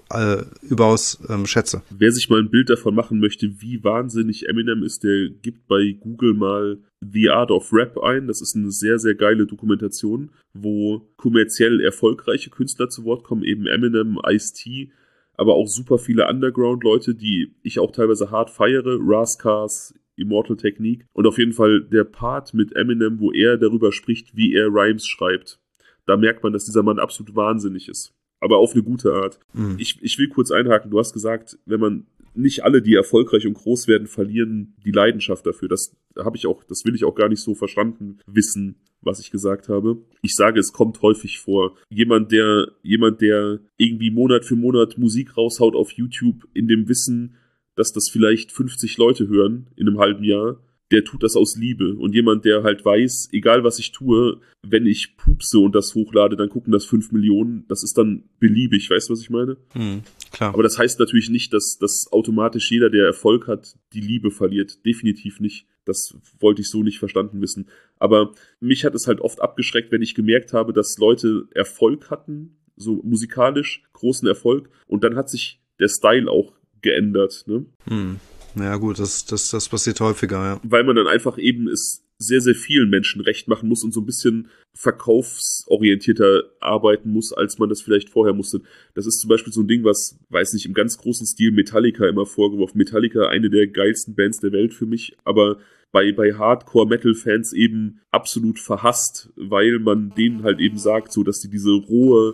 überaus schätze. Wer sich mal ein Bild davon machen möchte, wie wahnsinnig Eminem ist, der gibt bei Google mal The Art of Rap ein. Das ist eine sehr, sehr geile Dokumentation, wo kommerziell erfolgreiche Künstler zu Wort kommen, eben Eminem, Ice-T, aber auch super viele Underground-Leute, die ich auch teilweise hart feiere, Raskars, Immortal Technique. Und auf jeden Fall der Part mit Eminem, wo er darüber spricht, wie er Rhymes schreibt. Da merkt man, dass dieser Mann absolut wahnsinnig ist. Aber auf eine gute Art. Mhm. Ich will kurz einhaken. Du hast gesagt, wenn man nicht alle, die erfolgreich und groß werden, verlieren die Leidenschaft dafür. Das will ich auch gar nicht so verstanden wissen, was ich gesagt habe. Ich sage, es kommt häufig vor. Jemand, der irgendwie Monat für Monat Musik raushaut auf YouTube in dem Wissen, dass das vielleicht 50 Leute hören in einem halben Jahr, der tut das aus Liebe. Und jemand, der halt weiß, egal was ich tue, wenn ich pupse und das hochlade, dann gucken das 5 Millionen. Das ist dann beliebig, weißt du, was ich meine? Klar. Aber das heißt natürlich nicht, dass automatisch jeder, der Erfolg hat, die Liebe verliert. Definitiv nicht. Das wollte ich so nicht verstanden wissen. Aber mich hat es halt oft abgeschreckt, wenn ich gemerkt habe, dass Leute Erfolg hatten, so musikalisch, großen Erfolg. Und dann hat sich der Style auch geändert, ne? Ja gut, das passiert häufiger, ja. Weil man dann einfach eben es sehr, sehr vielen Menschen recht machen muss und so ein bisschen verkaufsorientierter arbeiten muss, als man das vielleicht vorher musste. Das ist zum Beispiel so ein Ding, was, weiß nicht, im ganz großen Stil Metallica immer vorgeworfen. Metallica, eine der geilsten Bands der Welt für mich, aber bei Hardcore-Metal-Fans eben absolut verhasst, weil man denen halt eben sagt, so dass die diese rohe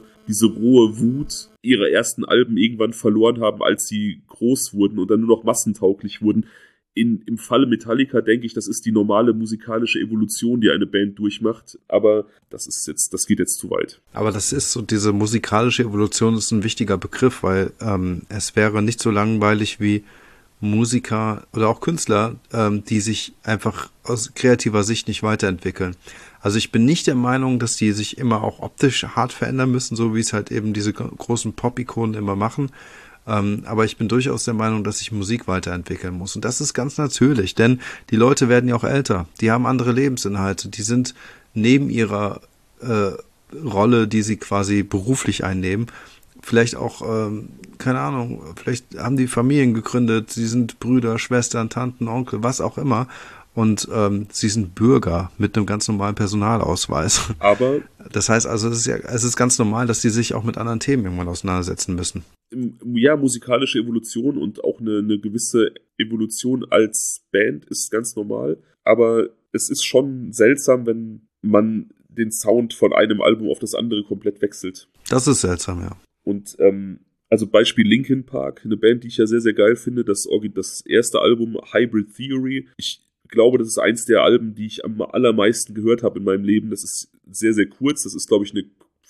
Wut ihrer ersten Alben irgendwann verloren haben, als sie groß wurden und dann nur noch massentauglich wurden. Im Falle Metallica denke ich, das ist die normale musikalische Evolution, die eine Band durchmacht, aber das geht jetzt zu weit. Aber das ist so, diese musikalische Evolution ist ein wichtiger Begriff, weil es wäre nicht so langweilig wie Musiker oder auch Künstler, die sich einfach aus kreativer Sicht nicht weiterentwickeln. Also ich bin nicht der Meinung, dass die sich immer auch optisch hart verändern müssen, so wie es halt eben diese großen Pop-Ikonen immer machen. Aber ich bin durchaus der Meinung, dass sich Musik weiterentwickeln muss. Und das ist ganz natürlich, denn die Leute werden ja auch älter. Die haben andere Lebensinhalte. Die sind neben ihrer Rolle, die sie quasi beruflich einnehmen, vielleicht auch, keine Ahnung, vielleicht haben die Familien gegründet, sie sind Brüder, Schwestern, Tanten, Onkel, was auch immer. Und sie sind Bürger mit einem ganz normalen Personalausweis. Aber das heißt also, es ist ganz normal, dass die sich auch mit anderen Themen irgendwann auseinandersetzen müssen. Ja, musikalische Evolution und auch eine gewisse Evolution als Band ist ganz normal. Aber es ist schon seltsam, wenn man den Sound von einem Album auf das andere komplett wechselt. Das ist seltsam, ja. Und also Beispiel Linkin Park, eine Band, die ich ja sehr, sehr geil finde, das erste Album Hybrid Theory. Ich glaube, das ist eins der Alben, die ich am allermeisten gehört habe in meinem Leben. Das ist sehr, sehr kurz. Das ist, glaube ich, eine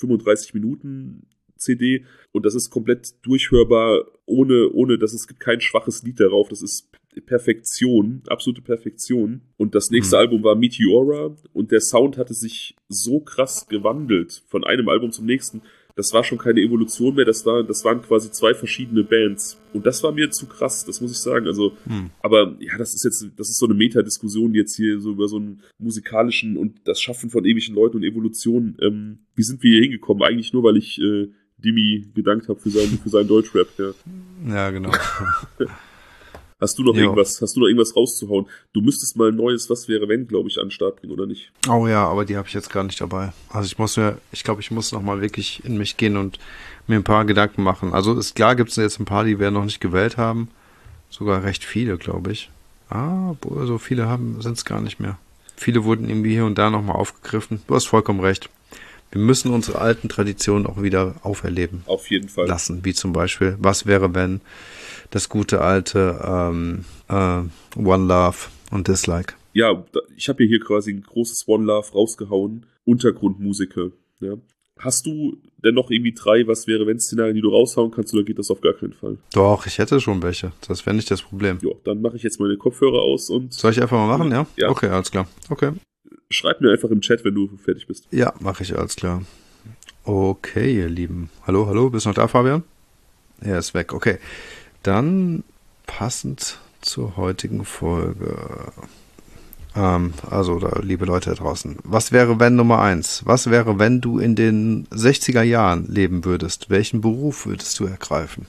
35-Minuten-CD und das ist komplett durchhörbar, ohne dass es gibt kein schwaches Lied darauf. Das ist Perfektion, absolute Perfektion. Und das nächste Album war Meteora und der Sound hatte sich so krass gewandelt von einem Album zum nächsten. Das war schon keine Evolution mehr, das waren quasi zwei verschiedene Bands. Und das war mir zu krass, das muss ich sagen. Also, aber ja, das ist so eine Metadiskussion jetzt hier so über so einen musikalischen und das Schaffen von ewigen Leuten und Evolution. Wie sind wir hier hingekommen? Eigentlich nur, weil ich Dimi gedankt habe für seinen Deutschrap, ja. Ja, genau. Hast du noch irgendwas rauszuhauen? Du müsstest mal ein neues Was wäre wenn, glaube ich, an den Start bringen, oder nicht? Oh ja, aber die habe ich jetzt gar nicht dabei. Also ich glaube, ich muss noch mal wirklich in mich gehen und mir ein paar Gedanken machen. Also ist klar, gibt es jetzt ein paar, die wir noch nicht gewählt haben. Sogar recht viele, glaube ich. So viele sind es gar nicht mehr. Viele wurden irgendwie hier und da noch mal aufgegriffen. Du hast vollkommen recht. Wir müssen unsere alten Traditionen auch wieder auferleben. Auf jeden Fall. Lassen, wie zum Beispiel, was wäre wenn das gute alte One Love und Dislike. Ja, ich habe hier quasi ein großes One Love rausgehauen. Untergrundmusiker. Ja. Hast du denn noch irgendwie 3 Was wäre wenn Szenarien, die du raushauen kannst, oder geht das auf gar keinen Fall? Doch, ich hätte schon welche. Das wäre nicht das Problem. Ja, dann mache ich jetzt meine Kopfhörer aus und... Soll ich einfach mal machen, ja? Ja. Okay, alles klar. Okay. Schreib mir einfach im Chat, wenn du fertig bist. Ja, mache ich, alles klar. Okay, ihr Lieben. Hallo, bist du noch da, Fabian? Er ist weg, okay. Dann passend zur heutigen Folge Oder liebe Leute da draußen. Was wäre, wenn Nummer 1? Was wäre, wenn du in den 60er Jahren leben würdest? Welchen Beruf würdest du ergreifen?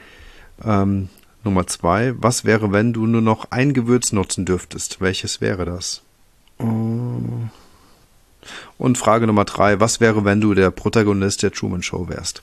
Nummer 2. Was wäre, wenn du nur noch ein Gewürz nutzen dürftest? Welches wäre das? Und Frage Nummer 3. Was wäre, wenn du der Protagonist der Truman Show wärst?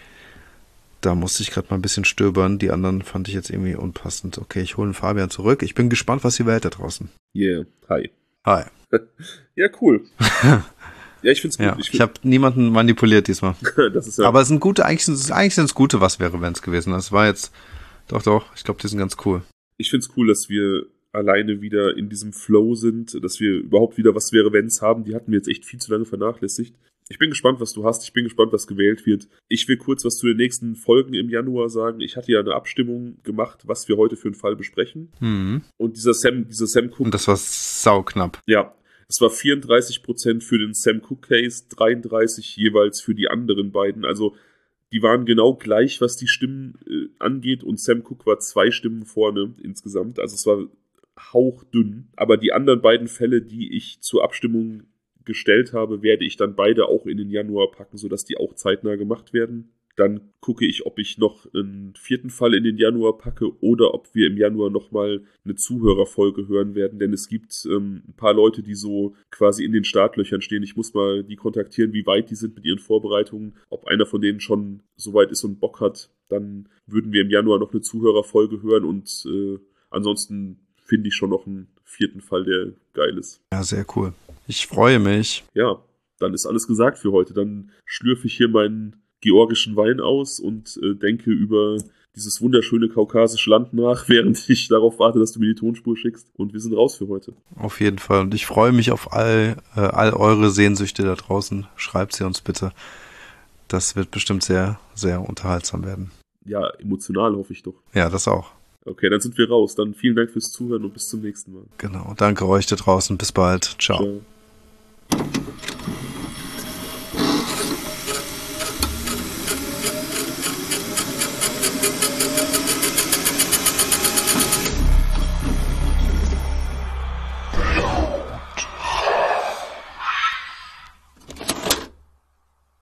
Da musste ich gerade mal ein bisschen stöbern. Die anderen fand ich jetzt irgendwie unpassend. Okay, ich hole den Fabian zurück. Ich bin gespannt, was ihr wählt da draußen. Yeah, hi. Hi. Ja, cool. Ja, ich find's gut. Ja, ich habe niemanden manipuliert diesmal. Das ist ja. Aber es sind gute, eigentlich sind es gute Was wäre wenn's gewesen. Das war jetzt, doch, ich glaube, die sind ganz cool. Ich find's cool, dass wir alleine wieder in diesem Flow sind, dass wir überhaupt wieder Was wäre wenn's haben. Die hatten wir jetzt echt viel zu lange vernachlässigt. Ich bin gespannt, was du hast. Ich bin gespannt, was gewählt wird. Ich will kurz was zu den nächsten Folgen im Januar sagen. Ich hatte ja eine Abstimmung gemacht, was wir heute für einen Fall besprechen. Mhm. Und dieser Sam Cooke. Und das war sauknapp. Ja, es war 34% für den Sam Cooke Case, 33% jeweils für die anderen beiden. Also die waren genau gleich, was die Stimmen angeht. Und Sam Cooke war 2 Stimmen vorne insgesamt. Also es war hauchdünn. Aber die anderen beiden Fälle, die ich zur Abstimmung gestellt habe, werde ich dann beide auch in den Januar packen, sodass die auch zeitnah gemacht werden. Dann gucke ich, ob ich noch einen 4. Fall in den Januar packe oder ob wir im Januar nochmal eine Zuhörerfolge hören werden, denn es gibt ein paar Leute, die so quasi in den Startlöchern stehen. Ich muss mal die kontaktieren, wie weit die sind mit ihren Vorbereitungen. Ob einer von denen schon so weit ist und Bock hat, dann würden wir im Januar noch eine Zuhörerfolge hören und ansonsten finde ich schon noch einen 4. Fall, der geil ist. Ja, sehr cool. Ich freue mich. Ja, dann ist alles gesagt für heute. Dann schlürfe ich hier meinen georgischen Wein aus und denke über dieses wunderschöne kaukasische Land nach, während ich darauf warte, dass du mir die Tonspur schickst. Und wir sind raus für heute. Auf jeden Fall. Und ich freue mich auf all eure Sehnsüchte da draußen. Schreibt sie uns bitte. Das wird bestimmt sehr, sehr unterhaltsam werden. Ja, emotional hoffe ich doch. Ja, das auch. Okay, dann sind wir raus. Dann vielen Dank fürs Zuhören und bis zum nächsten Mal. Genau. Danke euch da draußen. Bis bald. Ciao. Ciao.